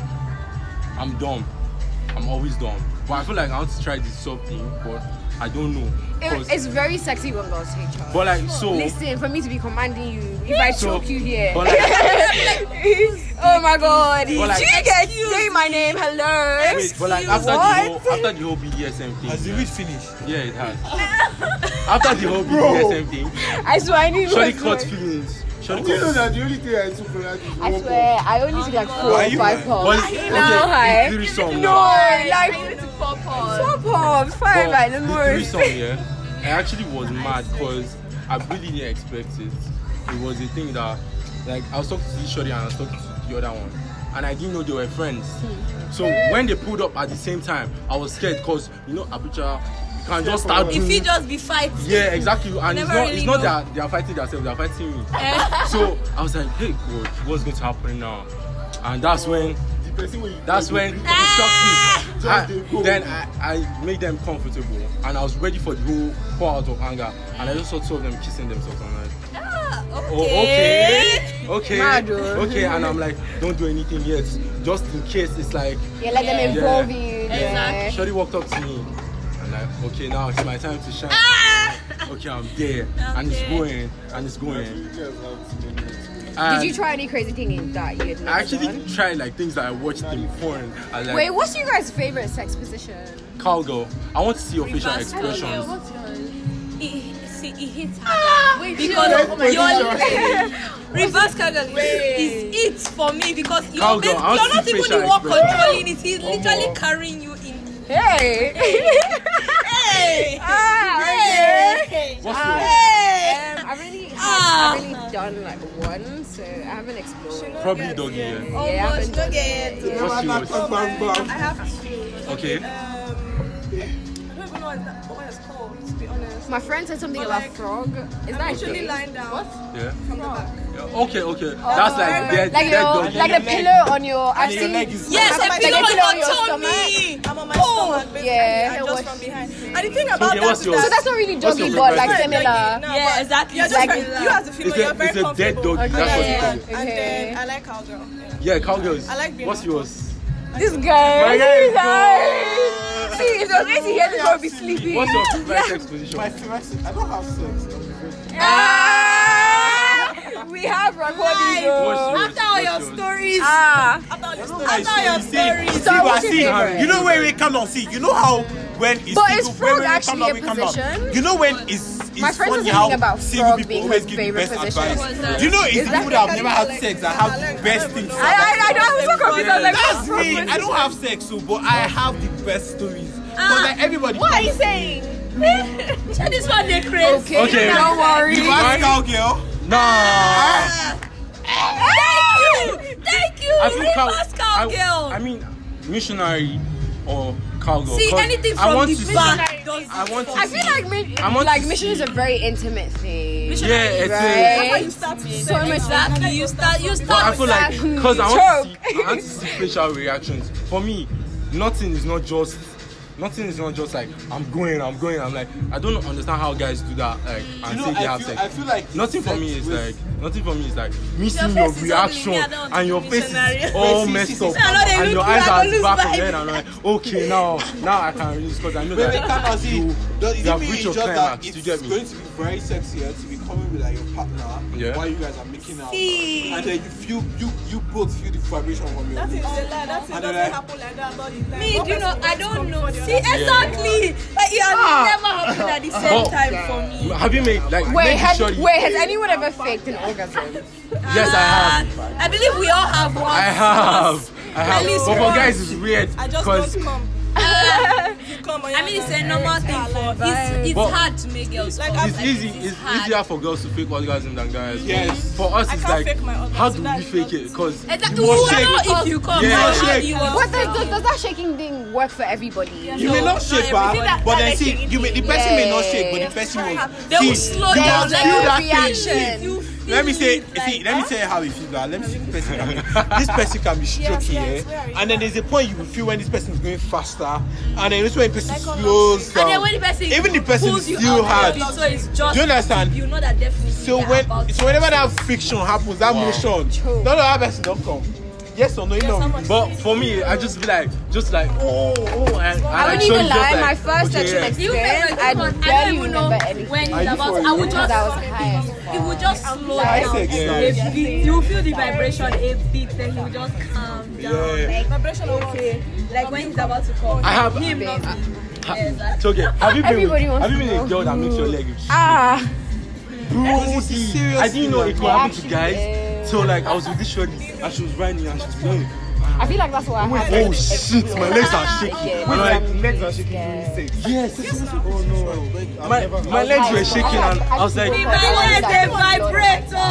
I'm dumb. I'm always dumb. But I feel like I want to try this sub thing, but I don't know. It- 'Cause- It's very sexy when girls take charge. but like so. Listen, for me to be commanding you, if I So- choke you here. But like, Oh my god. But like- Do you get say my name? Hello. wait, but like after the What? whole after the whole B D S M thing. has the yeah, read finished? yeah, it has. After the whole B D S M thing, I swear I need Shorty one caught more. feelings. Shorty You know caught. that the only thing I took from that is I one swear, I only took like four Why or you five mad? pops. But Okay, okay, the threesome. no, now. like four pounds. four pops, five But like the the most. threesome, yeah, I actually was mad because I really didn't expect it. It was a thing that, like, I was talking to this shorty and I was talking to the other one, and I didn't know they were friends. So when they pulled up at the same time, I was scared because you know Abuja, you can just start If doing. he just be fighting. Yeah, exactly. And it's never not really it's not know. that they are fighting themselves, they are fighting me. Eh? So I was like, hey God, what's going to happen now? And that's when The person when you that's go, when you it Ah! shocked me. Just I- dey go. then I, I made them comfortable and I was ready for the whole pour out of anger. And I just saw two of them kissing themselves. I'm like, Ah, oh, okay. okay, okay, Mad, oh. okay. And I'm like, don't do anything yet, just in case. It's like, Yeah, let them Yeah. involve Yeah. you. Exactly. Yeah. Shorty walked up to me and like, okay, now it's my time to shine. Ah! okay, I'm there, and it's going, and it's going. Did And you try any crazy thing that you had never I actually done? tried like things that I watched in porn. I like Wait, what's your guys' favorite sex position? cowgirl. I want to see your facial Reverse cowgirl. expressions. What's yours? It, see, it hits Ah, harder. Wait, because your reverse cowgirl is, is it for me because you're, Cowgirl, bas- I want you're to not see even the facial one expressions. controlling it. He's literally carrying you in. Hey! Hey! ah, Hey! What's Um, yours? Hey! I've really, Ah. I've really done like one, so I haven't explored. Probably doggy. Yeah. Yeah, I Almost, haven't look done at it. it. Yeah. What's yours? I have two. Okay. Um, I don't even know what, that, what it's called, to be honest. My friend said something But, about like, frog. Is I'm that usually gay? lying down Yeah. from the back. Yeah, Okay, okay. That's like dead, Like dead your, doggy. like the pillow on your. I've your seen. leg is- Yes, like a a pillow on pillow on your your tummy. I'm on my Oh, stomach, basically, yeah. and It just was- from behind. And the thing about Okay, that what's is yours? So that that's not really What's doggy, your but favorite like doggy? similar. No, Yeah, but exactly. You're just Like- very, you as a female, It's a- you're very it's a dead comfortable. dog, And that's then- what it's yeah. called. And Okay. then I like cowgirl. Yeah. Yeah, cowgirls. I like being What's on top. yours? This guy. My guy This is guy. See, if it was easy here, this one would be sleeping. What's your favorite sex position? My favorite sex, I don't have sex. Ah, we have recording. What's yours? After all your What's yours? stories. Ah, After all your See, stories. see, So but what's your see, favorite? you know when we come down, see, you know how when it's But single, is when frog we actually come down, a we come down. position? You know when it's, it's My friend was funny thinking how about single frog people being always her give the favorite best position. advice. Do you know it's Is the that people that have never had sex that have the best things to I, I, I know. I was so confused. I was like, That's what's frog me. I position? don't have sex, so but I have the best stories. But Ah, like everybody. What are you saying? Shut this one, they crazy. Okay, Okay. don't worry. You ask cowgirl. Nah. Thank you. Thank you. I think cow- Reverse I, cowgirl. I mean, missionary or cowgirl. See, 'cause anything I from want the to see. back does I want to I see. feel like mi- I want like to mission is a very intimate thing. Yeah, it is. Right? You start to So much exactly. You start. You But start. I feel like Exactly. because I want to see, Choke. I want to see facial reactions. For me, nothing is not just. Nothing is not just like I'm going, I'm going. I'm like I don't understand how guys do that. Like and You know, say they I have feel, sex. I feel like Nothing for sex me is with- like nothing for me is like me seeing face your is ugly, reaction me, I don't want and to your be face is missionary. all Wait, see, messed see, see, up see. I know they and look your like eyes I are lose back of vibe. head and I'm like okay now now I can release because I know Wait, that wait, cannot see. you, Does you it have mean reached it's your just climax. that You it's get me? going to be very sexy here to be coming with like your partner Yeah. while you guys are making out, See. and then you feel you you both feel the vibration from your That is lips. a lie. That is And doesn't then I- happen like that all the time. Me, One do you know? person I wants to don't come know. before the See, other. exactly. Like it has Ah. never happened at the same Oh. time for me. Have you made like Wait, maybe has, sure you- wait, has anyone ever faked an orgasm? Yes, I have. Uh, I believe we all have one. I have. I have. At least But for once. guys, it's weird I just because don't come. Uh, You come on I mean, it's a normal thing for. It's, it's But- hard to make girls Like, come. I'm- it's easy. It's hard. easier for girls to fake orgasm than guys. Yes. For us, I it's can't like fake my orgasm, how do so we that's fake not- it? Because Exactly. you You won't will shake. know if you come. Yeah. How You do shake. you What want does, to does, does that shaking thing work for everybody? You may not not shake, everything but, that- but that then see, shaking you may, the thing. person may not Yeah. shake, but the person will. They will see, slow you down. must Like feel a that reaction. thing. You Let me feel say, it, see, like, let me huh? tell you how it feels. Like, let me see the person can be. This person can be stroking, yes, yeah, very and then there's a point you will feel when this person is going faster, and then this when the person slows down. And then when the person even the person pulls is you still out hard. of it, so it's just Do you understand? you know that definitely. So they're when, about so to- whenever that friction happens, that motion, no, no, that person don't come. Yes or no, you know. But for me, I just be like, just like, oh, oh, and, and I wouldn't show even you just lie. like, my first okay, sexual yeah. You experience, remember I this one? I barely don't even know remember anything. when Are it's you about. for I would real? just. That was high as It would just slow Like, down sex, a yeah. bit. You feel the vibration a bit, then he will just calm down. Yeah. Vibration of what? Like when he's about to come. I have. Him not. Ha- Yes, it's okay. Have you been Everybody with, wants have you to been a know. girl that makes your leg shake? Ah, Bro, serious I didn't know it could It happen to actually guys. is. So like I was with this shorty and she was riding and she was going, I feel like that's what I have. oh shit, my legs are shaking. Yeah. I'm like, legs are shaking during sex. yes, this is Oh no. my my legs were shaking and I was like, My legs, they vibrate, oh.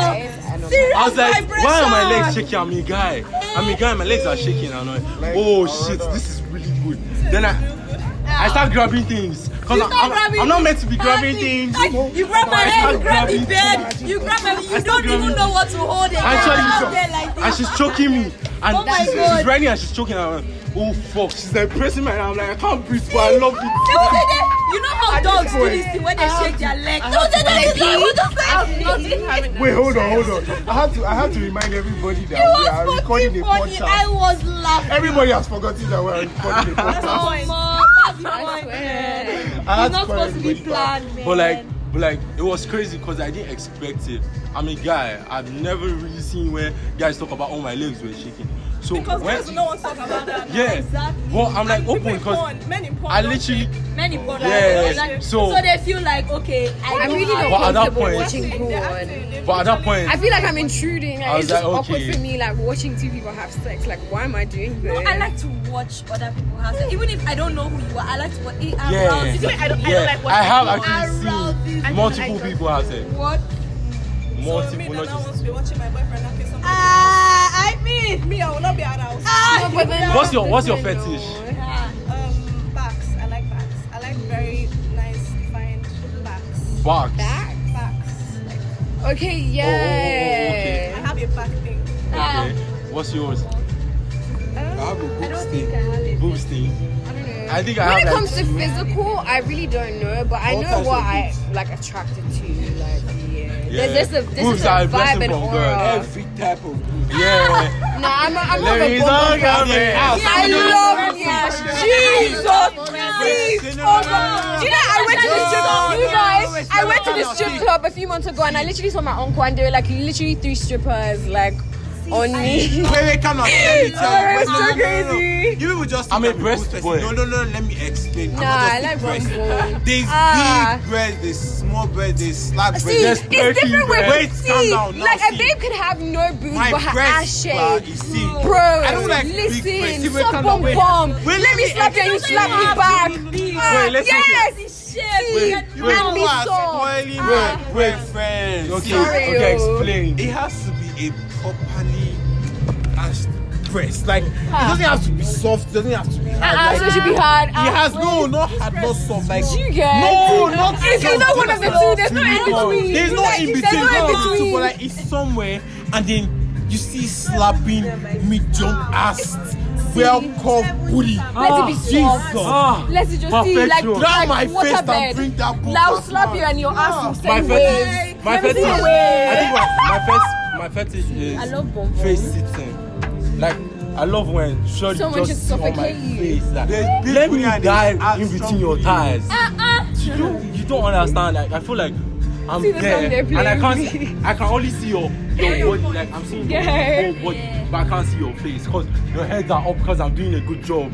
I was like, why are my legs shaking? I'm a guy. I'm a guy. My legs are shaking and I'm like, oh shit, this is really good. Then I I start grabbing things because I'm, start I'm, grabbing I'm not meant to be grabbing things. You grab my I head, start you grab the grabbing bed, things. you grab my. You start don't even grabbing- know what to hold it. Actually, Out so- there like this. and she's choking me. And Oh my she's, God. she's riding and she's choking. And I'm like, oh fuck. She's like pressing my arm. I'm like, I can't breathe, but I love They it. will say that- You know how dogs do point, this thing when they shake their legs. I No, have they to don't wait. do that. What does that? Wait, hold on, hold on. I have to I have to remind everybody that It we are was recording fucking a funny. I podcast. was laughing. Everybody has forgotten that we are recording a podcast. Oh, man, that's the point. I It's had not to call supposed to be everybody back. planned, man. But like, But like, it was crazy because I didn't expect it. I'm a guy. I've never really seen where guys talk about, oh, my legs were shaking. So Because when, there's no one talk about that. yeah. Exactly. Well, I'm like And open people in because porn, men in porn I don't literally. Many porn. Yeah, like, so- so they feel like okay, I I'm know really how- not But at that comfortable point- watching They're porn. acting, they But at that point, I feel like I'm intruding. Like, I was it's just like, awkward okay. for me, like watching two people have sex. Like, why am I doing this? I like to watch other people have sex. Even if I don't know who you are, I like to watch it. yeah, arouses me. I don't- I yeah. don't like watching I have porn. actually Arouses seen me. multiple people have said What? So me, multiple, that not I want just. to be watching my boyfriend knocking somebody. Ah, I mean, Me, I will not be aroused. ah, But then What's your What's your different, fetish? though. Um, backs. I like backs. I like very nice, defined backs. Box. Back? Backs. Like, Okay, yeah. okay. I have a back thing. ah. Okay. What's yours? I have a I good don't sting. think I have it. Boobs thing. I don't know. I think I when have it like comes to two. physical, I really don't know, but I All know types what of I like attracted to. Like, yeah, Yeah. there's just a there's Boobs just are a a blessing vibe and from aura. God. Every type of good. Yeah. No, I'm not, I'm not Let a me bum talk bum about person. it. I love yes, Jesus, please, oh God. Do you know I went to the strip club? You guys, I went to the strip club a few months ago, and I literally saw my uncle, and there were like literally three strippers like on me. Wait, wait, come on. Let me tell you. Oh, Wait, it's no, so no, no, no, no. crazy. You people just I'm think a I'm breast good boy. person. No, no, no. Let me explain. Nah, I'm I not like just a bum breast. bum. There's Ah. big breasts, there's small breasts, there's slap breasts. See, There's it's perky different with Wait, see, calm down. Now, like a see. babe could have no boobs, My but her ass breast, uh, shape. you see. Bro, I don't like big breasts. listen, See, wait, suck calm bum down, wait. bum. Wait, Let me slap you and you slap me back. Ah, Wait, let's take yes, Wait, see, wait. and be You are soft. spoiling Ah. my wait, friends. Okay. Sorry, Okay. yo. Explain. It has to be a properly ashed breast. Like it doesn't have to be soft. It doesn't have to be hard. Ah, like, so it should be hard. It Ah, has no, not hard, not soft. Like you get no, not It's soft. not one of the two. There's no in between. There's no in between. There's no in There's no between. But like it's somewhere, and then you see slapping medium ass, well curved booty. Let it be soft. Jesus. Ah. Let's just see like Perfection. Drown like my face waterbed. and bring that book. Now back slap now. you and your ass will My send fetish. waves. My Let me fetish. see I a wave. think my, my fetish. My fetish is I love bum bum. face sitting. Like I love when shorty Someone just should sit on my suffocate you. face. Like, There's big let booty me and dive there's in ass between your strong thighs. Uh-uh. You don't, you don't understand. Like I feel like I'm See the song there they're and I playing can't. me. See, I can only see your your body. Like I'm seeing your Yeah. whole body, but I can't see your face because your heads are up because I'm doing a good job.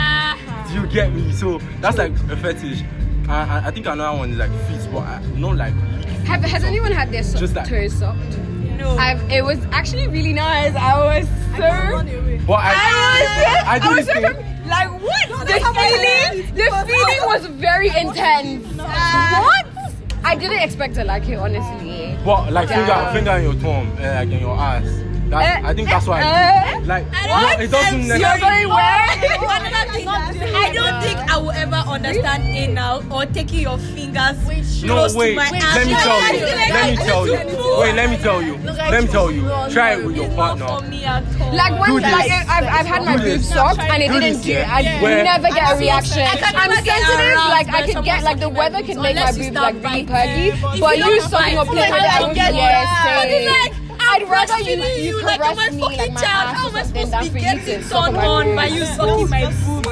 Do you get me? So that's like a fetish. I, I, I think another one is like feet, but I, not like. Have, has anyone had their so- Just that. toes sucked? No. I've, it was actually really nice. I was so. Run away. But I, I I was, do I was this so thing. conf- like what? The that's how I feeling, the feeling was very intense. What? I didn't expect to like it, honestly. But like Yeah. finger, finger in your thumb, uh, like in your ass. That, Uh, I think that's why. uh, like, what? no, it doesn't You're necessarily. going where? Another thing, I don't think I will ever understand anal or taking your fingers No, close wait. to my ass. Let me tell I you. feel like Let me I tell you. just do Wait, let me tell you. Let me tell you. Try it with your It's not partner. for me at all. Like when Do this. like I've, I've had my Do this. boobs sucked and it Do didn't this, do it. yeah. I Where- never get a reaction. I can I'm never get sensitive. aroused Like I by can get like the someone weather sucking can my make my boobs boobs unless like you really start perky, biting. but If you you don't sucking or bite, playing with like, it, I I would get yes. that. say. Like, I'd I'm rather you breastfeeding you you like caress I'm a me fucking like my child. ass How or am I something supposed than to for be you to getting suck on turned my on by boobs. you sucking my boobs?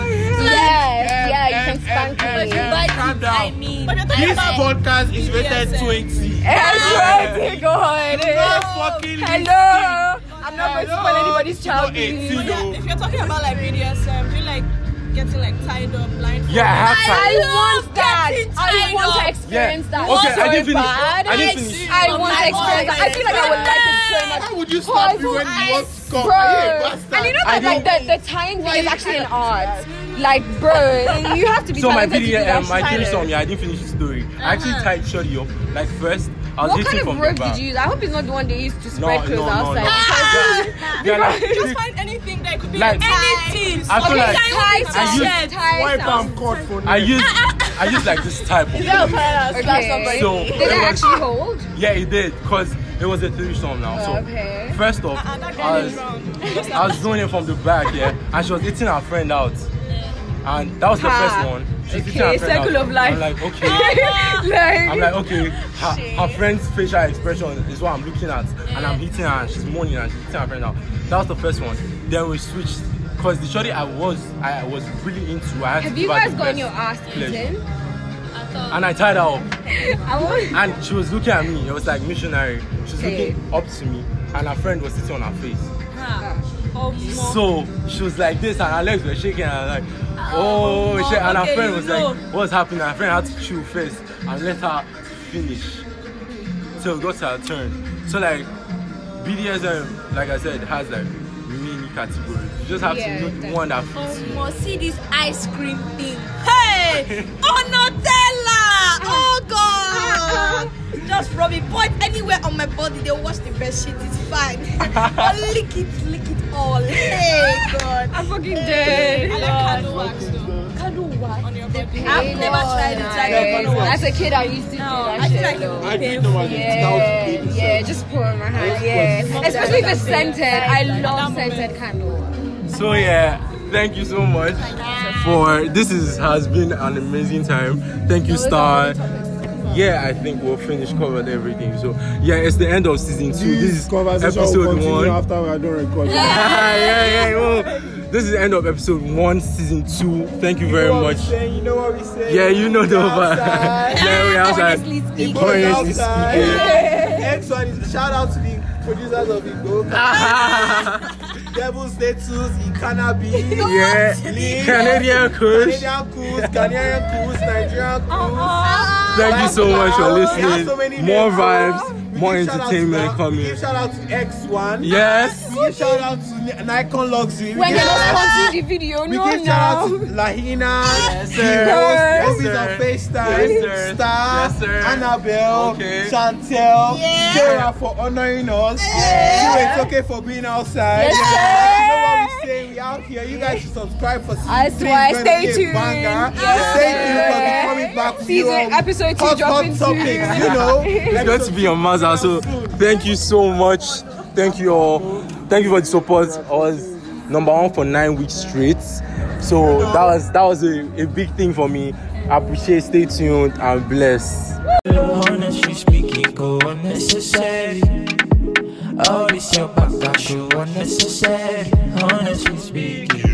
Yes, yeah, you can spank But me. you bite Calm it, down. I mean. But you're talking This about podcast is B D S rated M. twenty. Everybody go ahead. fucking Hello. I'm not going to spoil anybody's child. eighteen, please. though. if you're talking about like B D S M, do you like getting like tied up, blindfolded? Yeah, I have I time. want that. getting I tied want to up. experience Yeah. that. Okay, so I didn't finish. bad. I didn't finish. I want to experience that. I feel like I would like it so much. How would you slap me when you want to come? Bro, Are you a bastard? and you know I that like don't- the, the tying thing is actually an art. Like, bro, you have to be So my talented to do video, that um, my shit. threesome, yeah, I didn't finish the story. I actually Uh-huh. tied shorty up. Like first, I was What hitting kind from of the rope back. did you use? I hope it's not the one they used to No, spread clothes no, no, outside. no. Because- Yeah, like, Just find anything that could be Like- like, Anything. I feel Okay, like tie I sounds- used- tie Wipe sounds- and cut for I use, I use like this type of. Okay. So Did it it was- actually hold? Yeah, it did, cause it was a threesome now. So Okay. first off, uh, that I guy is was, wrong. I was doing it from the back, yeah, and she was eating her friend out, and that was the Ha. first one. She was eating Okay, her friend circle out. of life. I'm like, okay. like, I'm like, okay, her, her friend's facial expression is what I'm looking at, and I'm hitting her, and she's moaning, and she's hitting her friend out. That was the first one. Then we switched, cause the shorty I was, I was really into. I had have to you give her guys the gotten best your ass pleasure. eaten? and I tied her up. And she was looking at me. It was like missionary. She was Okay. looking up to me, and her friend was sitting on her face. Oh, So she was like this, and her legs were shaking. And I was like, oh, Oh, shit. And her okay, friend you was know. like, what's happening? Her friend had to chew first and let her finish till it got to her turn. So like B D S M, like I said, has like many categories. You just have Yeah, to know the one that Oh, fits you. must see this ice cream thing. Hey! Oh, Nutella! Oh, God! Just rub it. Point anywhere on my body. They'll wash the bed sheet. It's fine. But lick it, lick it all. Hey, God. I'm fucking dead. I like candle wax though. Candle wax. On your body. I've never tried it. Tried it. Nice. As a kid, I used to do No, that I feel shit. like though. I did know I did. Yeah, yeah, just pour in my hand. Yeah, especially if it's scented. I love scented candle. So yeah, thank you so much for this. Is has been an amazing time. Thank you, Star. Yeah, I think we'll finish covered everything. So yeah, it's the end of season two. This is conversation will episode continue one. after we are done recording. yeah, yeah, yeah. Well, this is the end of episode one, season two. Thank you very much. You know what we say? Yeah, you know the over. Yeah, we outside. Honestly speaking. Honestly speaking. Next one is shout out to the producers of Igbo. Devil Status, Ikanabi. Yeah, Link, Canadian Kush. Canadian Cruise, Canadian Cruise, Nigerian Cruise. Thank you so much for We have so many listening. More names. vibes, We more give shout out to entertainment that. We coming. give shout out to X one. Yes. We give shout out to Nikon Luxury. We When give you're shout out- not sponsoring the video, We no, give shout out no. to Lahina, Yes, sir. Yes, Obi's sir. on FaceTime, Yes, sir. Star, Yes, sir. Annabelle, Okay. Chantel, Yeah. Sarah for honoring us. Yeah. It's okay for being outside. Yes, You know what we say? We out here. You guys should subscribe for season I three. swear, It's gonna stay be a tuned. banger. Yes, Stay tuned because sir. we're coming back with you. Season- um, episode two hot, hot dropping topics, soon. you know. It's going to be on Mazda. So thank you so much. Thank you all. Thank you for the support. I was number one for nine weeks straight. So that was that was a, a big thing for me. I appreciate. Stay tuned and blessed. Honestly speaking, go unnecessary. All this your back, I show unnecessary. Honestly speaking.